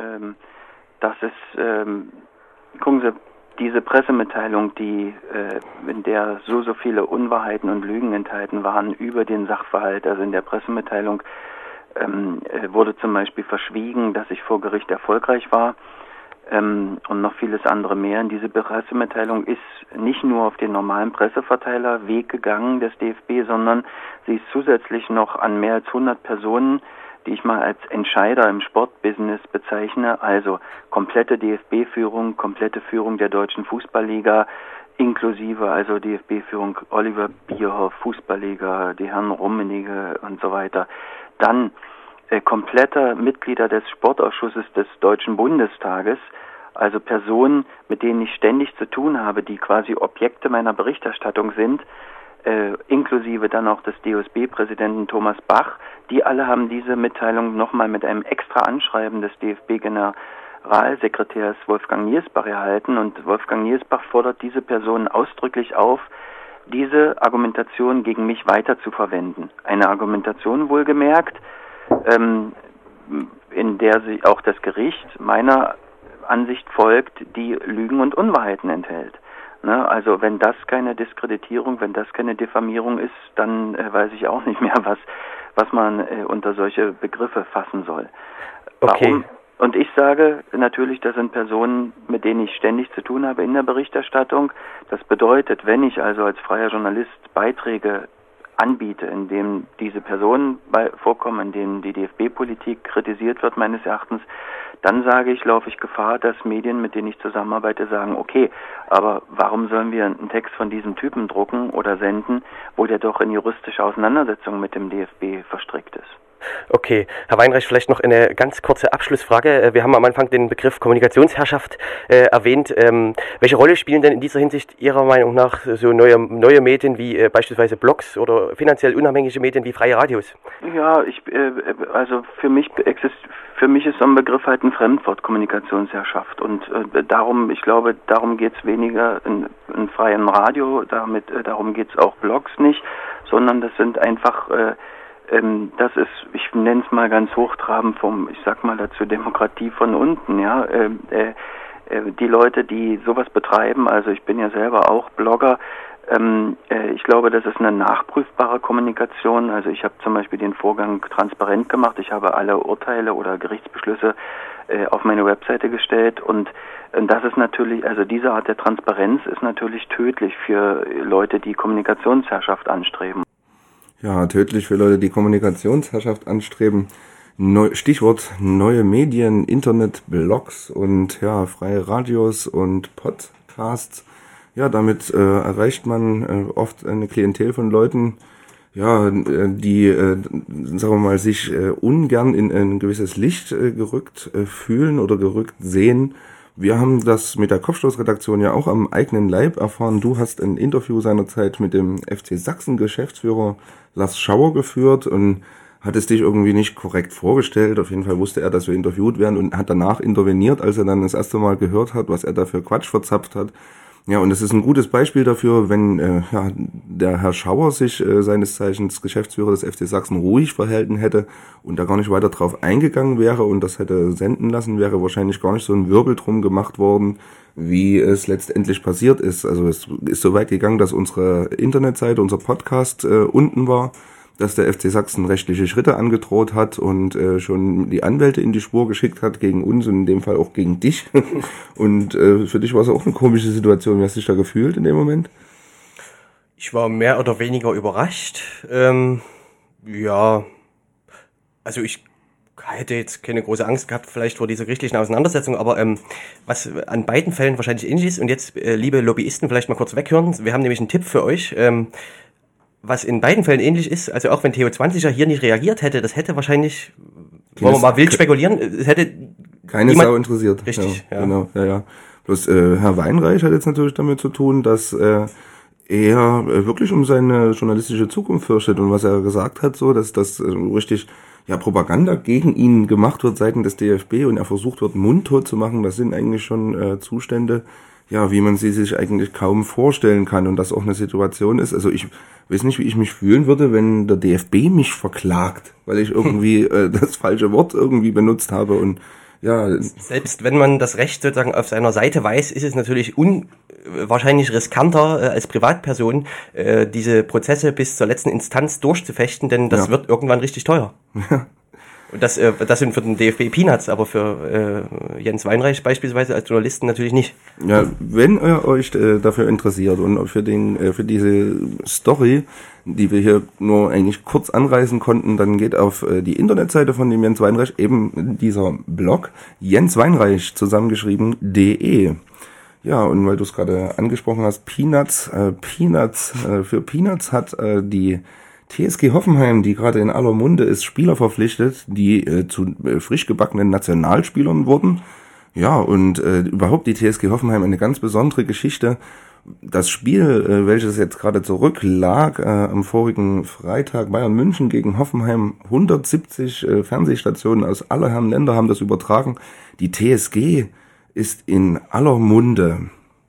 gucken Sie, diese Pressemitteilung, in der so viele Unwahrheiten und Lügen enthalten waren über den Sachverhalt, also in der Pressemitteilung wurde zum Beispiel verschwiegen, dass ich vor Gericht erfolgreich war, und noch vieles andere mehr. Diese Pressemitteilung ist nicht nur auf den normalen Presseverteilerweg gegangen des DFB, sondern sie ist zusätzlich noch an mehr als 100 Personen, die ich mal als Entscheider im Sportbusiness bezeichne, also komplette DFB-Führung, komplette Führung der Deutschen Fußballliga, inklusive also DFB-Führung Oliver Bierhoff, Fußballliga, die Herren Rummenigge und so weiter. Dann kompletter Mitglieder des Sportausschusses des Deutschen Bundestages, also Personen, mit denen ich ständig zu tun habe, die quasi Objekte meiner Berichterstattung sind, inklusive dann auch des DOSB-Präsidenten Thomas Bach. Die alle haben diese Mitteilung nochmal mit einem extra Anschreiben des DFB Generalsekretärs Wolfgang Niersbach erhalten und Wolfgang Niersbach fordert diese Person ausdrücklich auf, diese Argumentation gegen mich weiter zu verwenden. Eine Argumentation wohlgemerkt, in der sich auch das Gericht meiner Ansicht folgt, die Lügen und Unwahrheiten enthält. Ne? Also wenn das keine Diskreditierung, wenn das keine Diffamierung ist, dann weiß ich auch nicht mehr, was man unter solche Begriffe fassen soll. Okay. Warum? Und ich sage natürlich, das sind Personen, mit denen ich ständig zu tun habe in der Berichterstattung. Das bedeutet, wenn ich also als freier Journalist Beiträge anbiete, in dem diese Personen vorkommen, in denen die DFB-Politik kritisiert wird, meines Erachtens, dann sage ich, laufe ich Gefahr, dass Medien, mit denen ich zusammenarbeite, sagen, okay, aber warum sollen wir einen Text von diesem Typen drucken oder senden, wo der doch in juristische Auseinandersetzungen mit dem DFB verstrickt ist? Okay, Herr Weinreich, vielleicht noch eine ganz kurze Abschlussfrage. Wir haben am Anfang den Begriff Kommunikationsherrschaft erwähnt. Welche Rolle spielen denn in dieser Hinsicht Ihrer Meinung nach so neue Medien wie beispielsweise Blogs oder finanziell unabhängige Medien wie freie Radios? Ja, also für mich ist so ein Begriff halt ein Fremdwort, Kommunikationsherrschaft. Und darum geht es weniger in freiem Radio, darum geht es auch Blogs nicht, sondern das sind einfach das ist, ich nenne es mal ganz hochtrabend ich sag mal dazu, Demokratie von unten, ja. Die Leute, die sowas betreiben, also ich bin ja selber auch Blogger, ich glaube, das ist eine nachprüfbare Kommunikation. Also ich habe zum Beispiel den Vorgang transparent gemacht. Ich habe alle Urteile oder Gerichtsbeschlüsse auf meine Webseite gestellt und das ist natürlich, also diese Art der Transparenz ist natürlich tödlich für Leute, die Kommunikationsherrschaft anstreben. Ja, tödlich für Leute, die Kommunikationsherrschaft anstreben. Stichwort neue Medien, Internet, Blogs und ja, freie Radios und Podcasts. Ja, damit erreicht man oft eine Klientel von Leuten, ja, die, sagen wir mal, sich ungern in ein gewisses Licht gerückt fühlen oder gerückt sehen. Wir haben das mit der Kopfstoßredaktion ja auch am eigenen Leib erfahren. Du hast ein Interview seinerzeit mit dem FC Sachsen Geschäftsführer Lars Schauer geführt und hattest dich irgendwie nicht korrekt vorgestellt. Auf jeden Fall wusste er, dass wir interviewt werden und hat danach interveniert, als er dann das erste Mal gehört hat, was er da für Quatsch verzapft hat. Ja, und das ist ein gutes Beispiel dafür, wenn der Herr Schauer sich seines Zeichens Geschäftsführer des FC Sachsen ruhig verhalten hätte und da gar nicht weiter drauf eingegangen wäre und das hätte senden lassen, wäre wahrscheinlich gar nicht so ein Wirbel drum gemacht worden, wie es letztendlich passiert ist. Also es ist so weit gegangen, dass unsere Internetseite, unser Podcast unten war, dass der FC Sachsen rechtliche Schritte angedroht hat und schon die Anwälte in die Spur geschickt hat gegen uns und in dem Fall auch gegen dich. Und für dich war es auch eine komische Situation. Wie hast du dich da gefühlt in dem Moment? Ich war mehr oder weniger überrascht. Ja, also ich hätte jetzt keine große Angst gehabt vielleicht vor dieser gerichtlichen Auseinandersetzung, aber was an beiden Fällen wahrscheinlich ähnlich ist, und jetzt, liebe Lobbyisten, vielleicht mal kurz weghören. Wir haben nämlich einen Tipp für euch. Was in beiden Fällen ähnlich ist, also auch wenn Theo 20er hier nicht reagiert hätte, das hätte wahrscheinlich, wollen wir mal wild spekulieren, es hätte keine Sau interessiert. Richtig, ja. Genau, ja. Bloß Herr Weinreich hat jetzt natürlich damit zu tun, dass er wirklich um seine journalistische Zukunft fürchtet und was er gesagt hat, so, dass das richtig Propaganda gegen ihn gemacht wird seitens des DFB und er versucht wird, mundtot zu machen, das sind eigentlich schon Zustände, wie man sie sich eigentlich kaum vorstellen kann und das auch eine Situation ist. Also ich weiß nicht, wie ich mich fühlen würde, wenn der DFB mich verklagt, weil ich irgendwie das falsche Wort irgendwie benutzt habe und selbst wenn man das Recht sozusagen auf seiner Seite weiß, ist es natürlich wahrscheinlich riskanter als Privatperson, diese Prozesse bis zur letzten Instanz durchzufechten, denn das wird irgendwann richtig teuer. Ja. Und das sind für den DFB Peanuts, aber für Jens Weinreich beispielsweise als Journalisten natürlich nicht. Ja, wenn ihr euch dafür interessiert und für diese Story, die wir hier nur eigentlich kurz anreißen konnten, dann geht auf die Internetseite von dem Jens Weinreich, eben dieser Blog, jensweinreich zusammengeschrieben.de. Ja, und weil du es gerade angesprochen hast, Peanuts, für Peanuts hat die TSG Hoffenheim, die gerade in aller Munde ist, Spieler verpflichtet, die zu frisch gebackenen Nationalspielern wurden. Ja, und überhaupt die TSG Hoffenheim eine ganz besondere Geschichte, Das Spiel, welches jetzt gerade zurücklag, am vorigen Freitag, Bayern München gegen Hoffenheim, 170 Fernsehstationen aus aller Herren Länder haben das übertragen. Die TSG ist in aller Munde.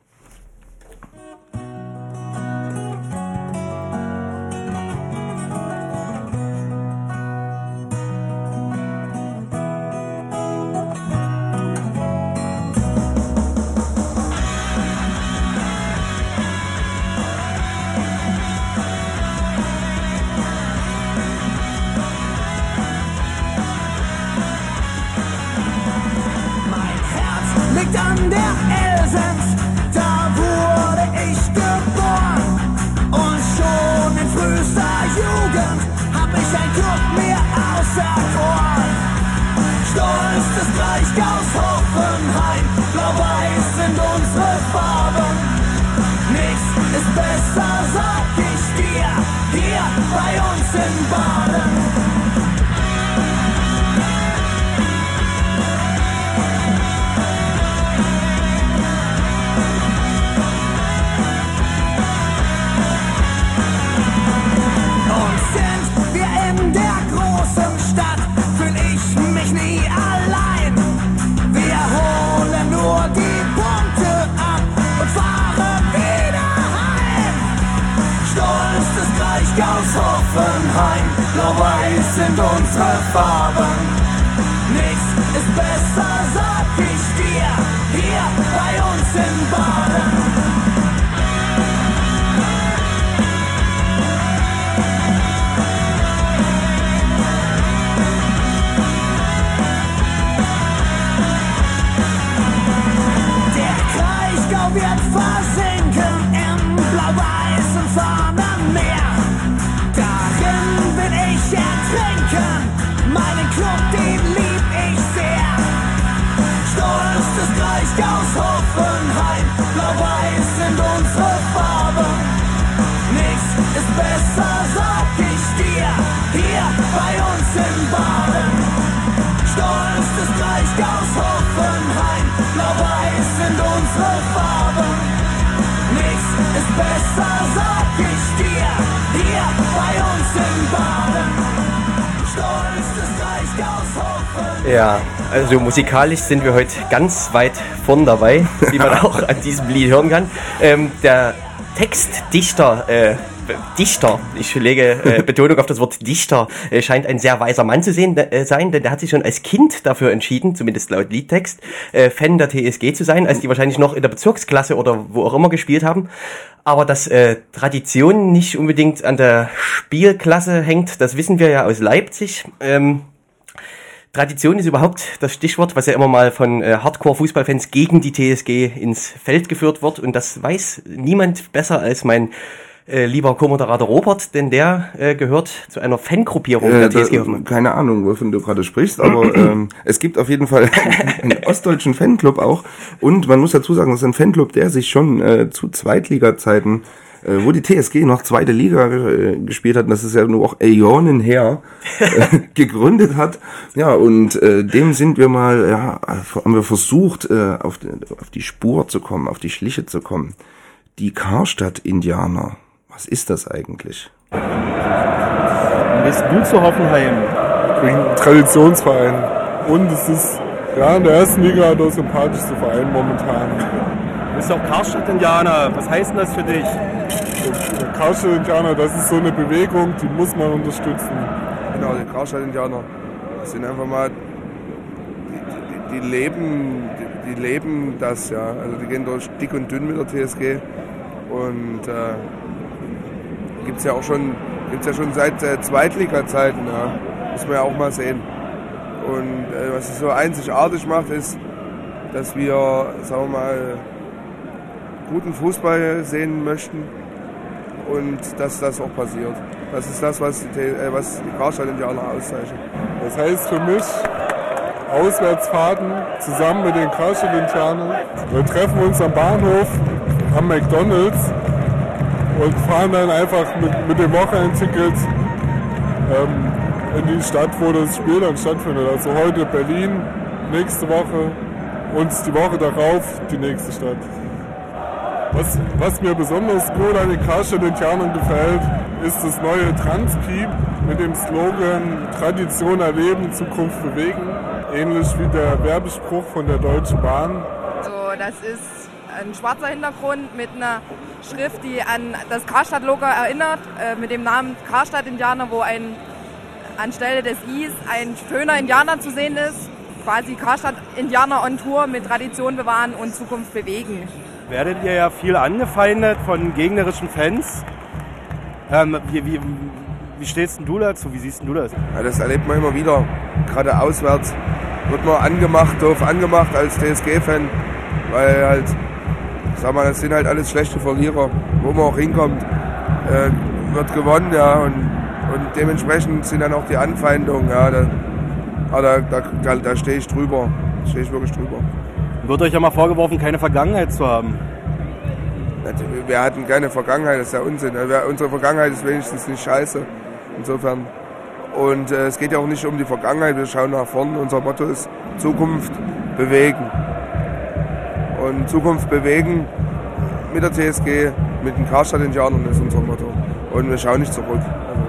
Ja, also musikalisch sind wir heute ganz weit vorn dabei, wie man auch an diesem Lied hören kann. Der Textdichter, ich lege Betonung auf das Wort Dichter, scheint ein sehr weiser Mann zu sein, denn der hat sich schon als Kind dafür entschieden, zumindest laut Liedtext, Fan der TSG zu sein, als die wahrscheinlich noch in der Bezirksklasse oder wo auch immer gespielt haben. Aber dass Tradition nicht unbedingt an der Spielklasse hängt, das wissen wir ja aus Leipzig. Tradition ist überhaupt das Stichwort, was ja immer mal von Hardcore-Fußballfans gegen die TSG ins Feld geführt wird. Und das weiß niemand besser als mein lieber Co-Moderator Robert, denn der gehört zu einer Fangruppierung der TSG. Keine Ahnung, wovon du gerade sprichst, aber es gibt auf jeden Fall einen ostdeutschen Fanclub auch. Und man muss dazu sagen, das ist ein Fanclub, der sich schon zu Zweitliga-Zeiten, wo die TSG noch zweite Liga gespielt hat, und das ist ja nur auch Äonen her, gegründet hat. Ja, und dem sind wir mal, ja, haben wir versucht, auf die Spur zu kommen, auf die Schliche zu kommen. Die Karstadt-Indianer, was ist das eigentlich? Wie bist du zu Hoffenheim? Ein Traditionsverein. Und es ist ja in der ersten Liga der sympathischste Verein momentan. Du bist auch Karstadt-Indianer. Was heißt denn das für dich? Der Karstadt-Indianer, das ist so eine Bewegung, die muss man unterstützen. Genau, die Karstadt-Indianer, das sind einfach mal, die leben das, ja. Also die gehen durch dick und dünn mit der TSG. Und gibt's ja schon seit Zweitliga-Zeiten, ja. Muss man ja auch mal sehen. Und was es so einzigartig macht, ist, dass wir, sagen wir mal, guten Fußball sehen möchten und dass das auch passiert. Das ist das, was die Karstadt-Indianer auszeichnet. Das heißt für mich, Auswärtsfahrten zusammen mit den Karstadt-Indianern. Wir treffen uns am Bahnhof am McDonald's und fahren dann einfach mit dem Wochenendticket in die Stadt, wo das Spiel dann stattfindet. Also heute Berlin, nächste Woche und die Woche darauf die nächste Stadt. Was mir besonders gut an den Karstadt-Indianern gefällt, ist das neue Transpiep mit dem Slogan Tradition erleben, Zukunft bewegen. Ähnlich wie der Werbespruch von der Deutschen Bahn. Also das ist ein schwarzer Hintergrund mit einer Schrift, die an das Karstadt-Logo erinnert, mit dem Namen Karstadt-Indianer, wo anstelle des Is ein schöner Indianer zu sehen ist. Quasi Karstadt-Indianer on Tour mit Tradition bewahren und Zukunft bewegen. Werdet ihr ja viel angefeindet von gegnerischen Fans. Wie stehst denn du dazu? Wie siehst du das? Ja, das erlebt man immer wieder. Gerade auswärts wird man doof angemacht als TSG-Fan. Weil halt, sag mal, das sind halt alles schlechte Verlierer. Wo man auch hinkommt, wird gewonnen, ja. Und dementsprechend sind dann auch die Anfeindungen, ja. Da stehe ich drüber. Da stehe ich wirklich drüber. Wird euch ja mal vorgeworfen, keine Vergangenheit zu haben? Wir hatten keine Vergangenheit, das ist ja Unsinn. Unsere Vergangenheit ist wenigstens nicht scheiße. Insofern. Und es geht ja auch nicht um die Vergangenheit, wir schauen nach vorne. Unser Motto ist Zukunft bewegen. Und Zukunft bewegen mit der TSG, mit den Karstadt-Indianern ist unser Motto. Und wir schauen nicht zurück.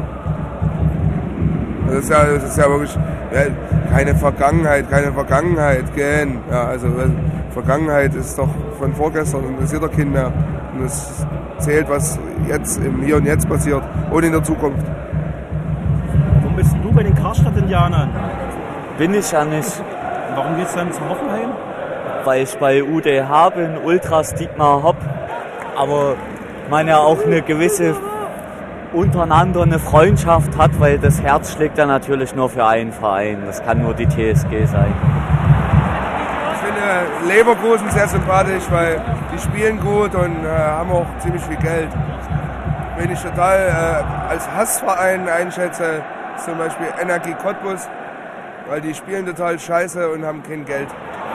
Das ist ja wirklich keine Vergangenheit, gell? Ja, also Vergangenheit ist doch von vorgestern, interessiert doch keinen mehr. Und es zählt, was jetzt im Hier und Jetzt passiert und in der Zukunft. Warum bist du bei den Karstadt-Indianern? Bin ich ja nicht. Warum gehst du dann zu Hoffenheim? Weil ich bei UDH bin, Ultras Dietmar Hopp. Aber man ja auch eine gewisse untereinander eine Freundschaft hat, weil das Herz schlägt ja natürlich nur für einen Verein. Das kann nur die TSG sein. Ich finde Leverkusen sehr sympathisch, weil die spielen gut und haben auch ziemlich viel Geld. Wen ich total als Hassverein einschätze, ist zum Beispiel Energie Cottbus, weil die spielen total scheiße und haben kein Geld.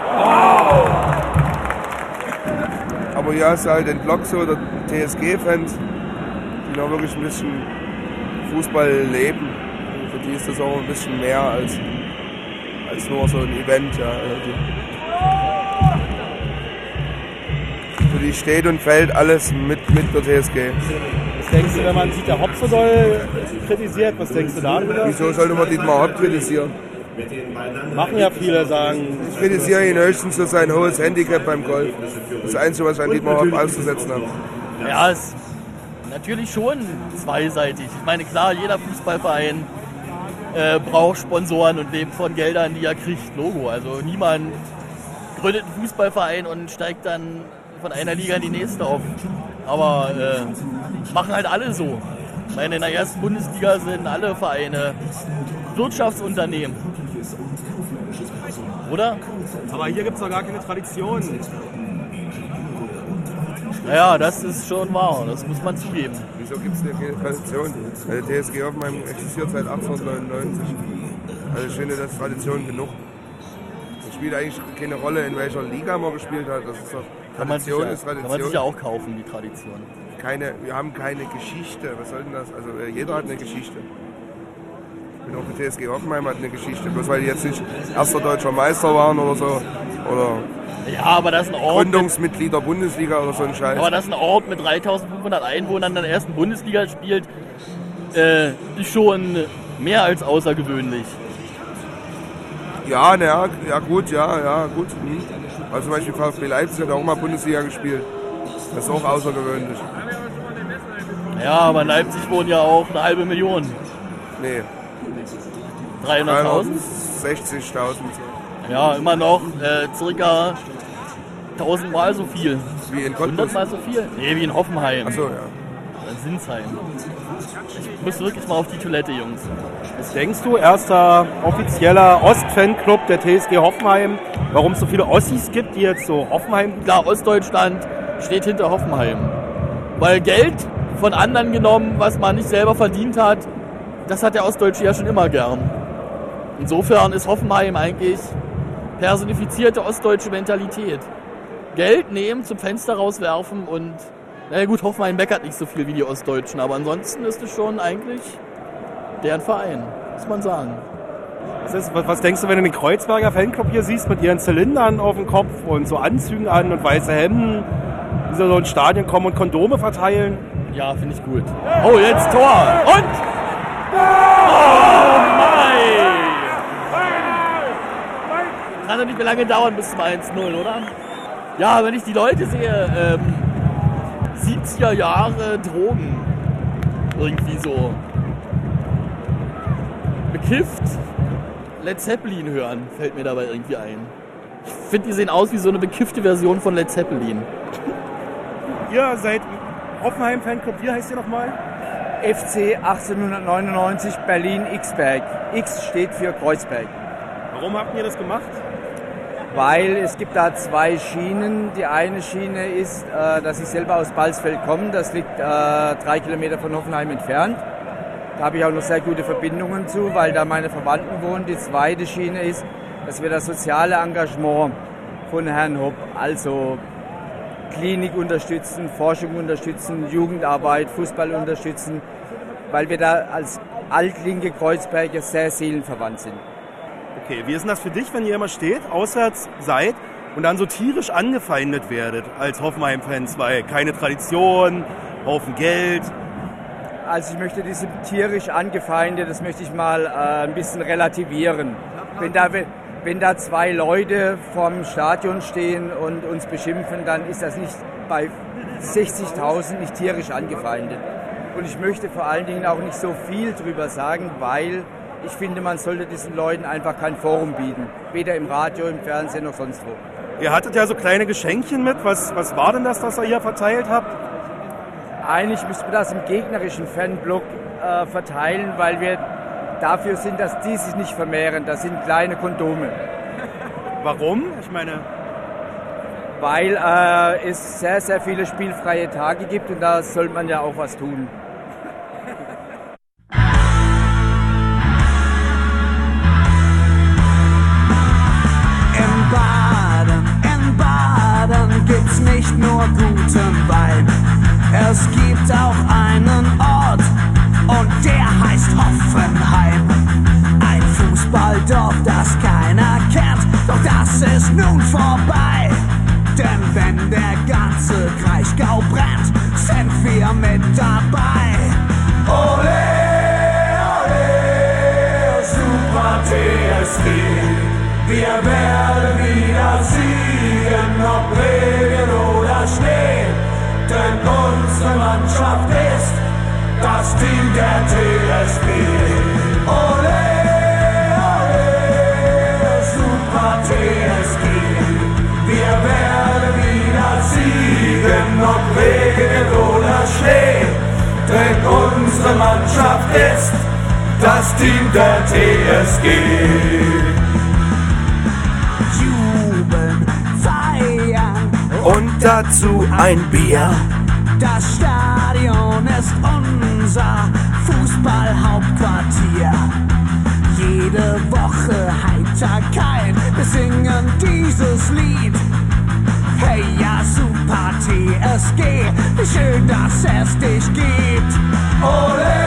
Aber hier hast du halt den Block so, der TSG-Fans, die noch wirklich ein bisschen Fußball leben. Für die ist das auch ein bisschen mehr als nur so ein Event. Ja. Für die steht und fällt alles mit der TSG. Was denkst du, wenn man Dieter Hopp so doll kritisiert? Was denkst du darüber? Wieso sollte man Dietmar Hopp kritisieren? Machen ja viele, sagen. Ich kritisiere ihn höchstens für sein hohes Handicap beim Golf. Das Einzige, was ich an Dietmar Hopp auszusetzen habe. Ja, es ist natürlich schon zweiseitig. Ich meine, klar, jeder Fußballverein braucht Sponsoren und lebt von Geldern, die er kriegt. Logo. Also niemand gründet einen Fußballverein und steigt dann von einer Liga in die nächste auf. Aber machen halt alle so. Ich meine, in der ersten Bundesliga sind alle Vereine Wirtschaftsunternehmen. Oder? Aber hier gibt es doch gar keine Tradition. Naja, das ist schon wahr, das muss man zugeben. Wieso gibt es denn keine Tradition? Also die TSG Hoffenheim existiert seit 1899. Also ich finde, das ist Tradition genug. Es spielt eigentlich keine Rolle, in welcher Liga man gespielt hat. Das ist doch Tradition. Kann man sich ja auch kaufen, die Tradition. Wir haben keine Geschichte. Was soll denn das? Also jeder hat eine Geschichte. Und auch die TSG Hoffenheim hat eine Geschichte. Bloß weil die jetzt nicht erster deutscher Meister waren oder so. Oder ja, aber das ist ein Ort Gründungsmitglied der Bundesliga oder so ein Scheiß. Aber dass ein Ort mit 3.500 Einwohnern in der ersten Bundesliga spielt, ist schon mehr als außergewöhnlich. Ja, gut. Also zum Beispiel VfB Leipzig hat auch mal Bundesliga gespielt. Das ist auch außergewöhnlich. Ja, aber in Leipzig wohnen ja auch 500.000. Nee. 300.000? 60.000. Ja, immer noch circa 1000 Mal so viel. Wie in Cottbus? 100 Mal so viel? Nee, wie in Hoffenheim. Achso, ja. In Sinsheim. Ich muss wirklich mal auf die Toilette, Jungs. Was denkst du, erster offizieller Ost-Fanclub der TSG Hoffenheim, warum es so viele Ossis gibt, die jetzt so Hoffenheim... Klar, Ostdeutschland steht hinter Hoffenheim. Weil Geld von anderen genommen, was man nicht selber verdient hat, das hat der Ostdeutsche ja schon immer gern. Insofern ist Hoffenheim eigentlich personifizierte ostdeutsche Mentalität. Geld nehmen, zum Fenster rauswerfen und, na gut, Hoffenheim meckert nicht so viel wie die Ostdeutschen, aber ansonsten ist es schon eigentlich deren Verein, muss man sagen. Was denkst du, wenn du den Kreuzberger Fanclub hier siehst, mit ihren Zylindern auf dem Kopf und so Anzügen an und weiße Hemden? die so ins Stadion kommen und Kondome verteilen. Ja, finde ich gut. Oh, jetzt Tor. Und? Oh mein! Kann doch nicht mehr lange dauern bis zum 1-0, oder? Ja, wenn ich die Leute sehe, 70er Jahre Drogen. Irgendwie so. Bekifft. Led Zeppelin hören, fällt mir dabei irgendwie ein. Ich finde, die sehen aus wie so eine bekiffte Version von Led Zeppelin. Ihr seid Hoffenheim-Fanclub, wie heißt ihr nochmal? FC 1899 Berlin Xberg. X steht für Kreuzberg. Warum habt ihr das gemacht? Weil es gibt da 2 Schienen. Die eine Schiene ist, dass ich selber aus Balsfeld komme. Das liegt 3 Kilometer von Hoffenheim entfernt. Da habe ich auch noch sehr gute Verbindungen zu, weil da meine Verwandten wohnen. Die zweite Schiene ist, dass wir das soziale Engagement von Herrn Hopp, also Klinik unterstützen, Forschung unterstützen, Jugendarbeit, Fußball unterstützen, weil wir da als altlinke Kreuzberger sehr seelenverwandt sind. Okay, wie ist denn das für dich, wenn ihr immer steht, auswärts seid und dann so tierisch angefeindet werdet als Hoffenheim-Fans, weil keine Tradition, Haufen Geld? Also ich möchte diese tierisch angefeindet, das möchte ich mal ein bisschen relativieren. Wenn da 2 Leute vorm Stadion stehen und uns beschimpfen, dann ist das nicht bei 60.000 nicht tierisch angefeindet. Und ich möchte vor allen Dingen auch nicht so viel drüber sagen, weil ich finde, man sollte diesen Leuten einfach kein Forum bieten. Weder im Radio, im Fernsehen noch sonst wo. Ihr hattet ja so kleine Geschenkchen mit. Was war denn das ihr hier verteilt habt? Eigentlich müssten wir das im gegnerischen Fanblock verteilen, weil wir dafür sind, dass die sich nicht vermehren. Das sind kleine Kondome. Warum? Ich meine... Weil es sehr, sehr viele spielfreie Tage gibt und da soll man ja auch was tun. In Baden gibt's nicht nur guten Wein. Es gibt auch einen Ort und der heißt Hoffenheim. Ein Fußballdorf, das keiner kennt, doch das ist nun vorbei. Denn wenn der ganze Kraichgau brennt, sind wir mit dabei. Ole, ole, Super TSG. Wir werden wieder siegen, ob Regen oder Schnee. Denn unsere Mannschaft ist das Team der TSG. Ole, ole, Super TSG. Wir werden wieder siegen, ob Regen oder Schnee. Denn unsere Mannschaft ist das Team der TSG. Jubeln, feiern und dazu ein Bier. Das Stadion ist unser Fußballhauptquartier. Jede Woche Heiterkeit, wir singen dieses Lied. Hey ja, Super TSG, wie schön, dass es dich gibt. Ole,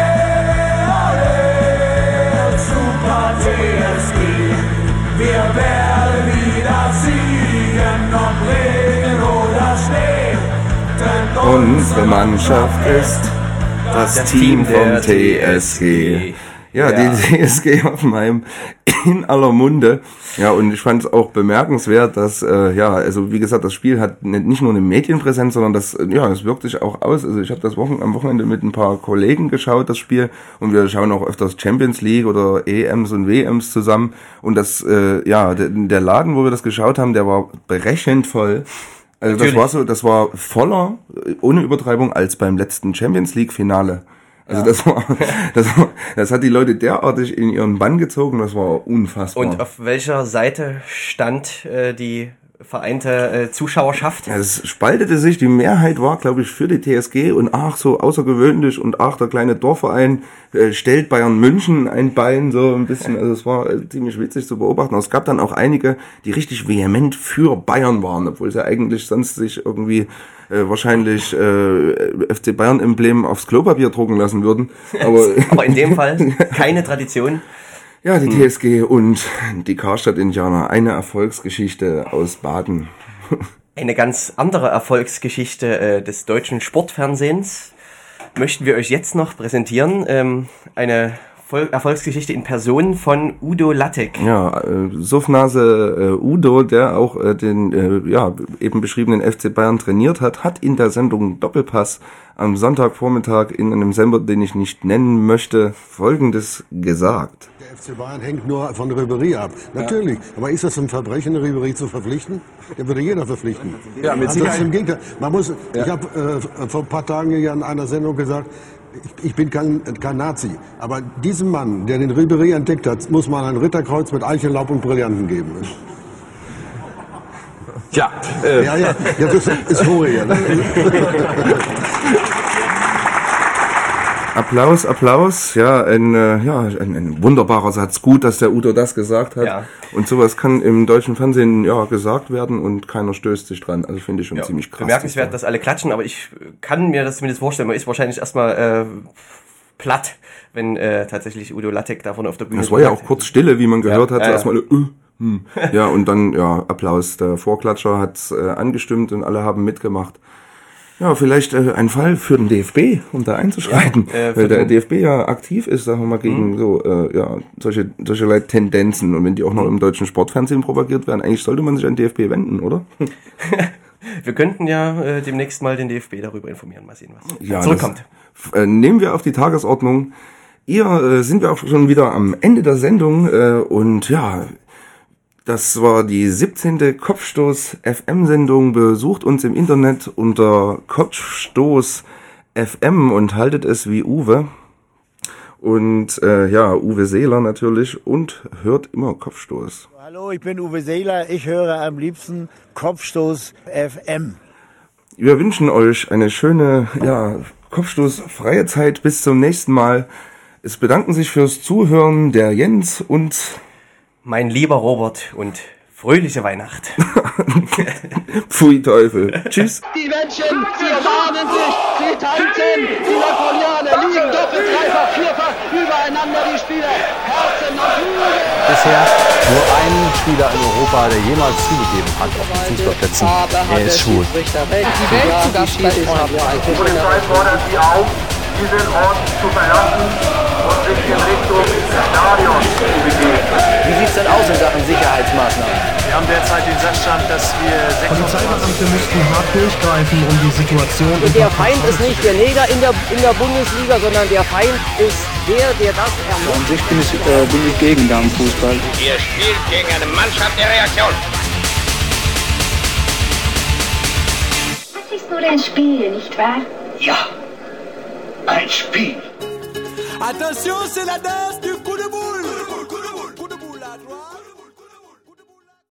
ole, Super TSG, wir werden wieder siegen, ob Regen oder Schnee. Denn Unsere Mannschaft ist das Team vom TSG. Ja, die TSG Hoffenheim in aller Munde. Ja, und ich fand es auch bemerkenswert, dass, also wie gesagt, das Spiel hat nicht nur eine Medienpräsenz, sondern das wirkt sich auch aus. Also ich habe das am Wochenende mit ein paar Kollegen geschaut, das Spiel, und wir schauen auch öfters Champions League oder EMs und WMs zusammen. Und das, der Laden, wo wir das geschaut haben, der war berechend voll. Also natürlich. Das war voller, ohne Übertreibung, als beim letzten Champions League Finale. Also das hat die Leute derartig in ihren Bann gezogen, das war unfassbar. Und auf welcher Seite stand die vereinte Zuschauerschaft? Ja, es spaltete sich, die Mehrheit war, glaube ich, für die TSG und so außergewöhnlich und der kleine Dorfverein stellt Bayern München ein Bein, so ein bisschen, also es war ziemlich witzig zu beobachten. Aber es gab dann auch einige, die richtig vehement für Bayern waren, obwohl sie eigentlich sonst sich irgendwie wahrscheinlich FC Bayern-Emblem aufs Klopapier drucken lassen würden. Aber in dem Fall keine Tradition. Ja, die TSG und die Karstadt-Indianer, eine Erfolgsgeschichte aus Baden. Eine ganz andere Erfolgsgeschichte des deutschen Sportfernsehens möchten wir euch jetzt noch präsentieren. Eine Erfolgsgeschichte in Person von Udo Lattek. Ja, Suffnase Udo, der auch den eben beschriebenen FC Bayern trainiert hat in der Sendung Doppelpass am Sonntagvormittag in einem Sender, den ich nicht nennen möchte, Folgendes gesagt. Der FC Bayern hängt nur von Ribéry ab. Natürlich, aber ist das ein Verbrechen, Ribéry zu verpflichten? Der würde jeder verpflichten. Ja, mit Sicherheit. Das ist im Gegenteil. Ich habe vor ein paar Tagen hier in einer Sendung gesagt, ich bin kein Nazi, aber diesem Mann, der den Ribéry entdeckt hat, muss man ein Ritterkreuz mit Eichenlaub und Brillanten geben. Ja, das ist Historie. Ne? Applaus. Ja, ein wunderbarer Satz. Gut, dass der Udo das gesagt hat. Ja. Und sowas kann im deutschen Fernsehen gesagt werden und keiner stößt sich dran. Also finde ich schon ziemlich krass. Bemerkenswert, dass alle klatschen, aber ich kann mir das zumindest vorstellen. Man ist wahrscheinlich erstmal platt, wenn tatsächlich Udo Lattek da vorne auf der Bühne ist. Das war ja auch kurz Stille, wie man gehört hat. Erstmal Ja, und dann Applaus. Der Vorklatscher hat's angestimmt und alle haben mitgemacht. Ja, vielleicht ein Fall für den DFB, um da einzuschreiten, weil der DFB ja aktiv ist, sagen wir mal, gegen solche Tendenzen. Und wenn die auch noch im deutschen Sportfernsehen propagiert werden, eigentlich sollte man sich an den DFB wenden, oder? Wir könnten ja demnächst mal den DFB darüber informieren, mal sehen, was zurückkommt. Nehmen wir auf die Tagesordnung. Sind wir auch schon wieder am Ende der Sendung und ja, das war die 17. Kopfstoß-FM-Sendung. Besucht uns im Internet unter Kopfstoß-FM und haltet es wie Uwe. Und Uwe Seeler natürlich und hört immer Kopfstoß. Hallo, ich bin Uwe Seeler. Ich höre am liebsten Kopfstoß-FM. Wir wünschen euch eine schöne, kopfstoßfreie Zeit. Bis zum nächsten Mal. Es bedanken sich fürs Zuhören der Jens und mein lieber Robert und fröhliche Weihnacht. Pfui Teufel. Tschüss. Die Menschen, sie umarmen sich, sie tanzen, die Napoleoner liegen doppelt, dreifach, vierfach übereinander, die Spieler, Herzen und Flügel. Bisher nur ein Spieler in Europa, der jemals zugegeben hat auf den Fußballplätzen. Er ist schwul. Die Welt zu Gast bei uns haben. Die Polizei fordert sie auf, diesen Ort zu verlassen und sich in Richtung Stadion zu begeben. Wie sieht es denn aus in Sachen Sicherheitsmaßnahmen? Wir haben derzeit den Sachstand, dass wir 26... Polizeibeamte müssten hart durchgreifen, um die Situation... Und der Feind ist nicht der Neger in der Bundesliga, sondern der Feind ist der das ermöglicht. An sich bin ich gegen Damenfußball. Ihr spielt gegen eine Mannschaft der Reaktion. Das ist nur ein Spiel, nicht wahr? Ja, ein Spiel. Attention, c'est la danse du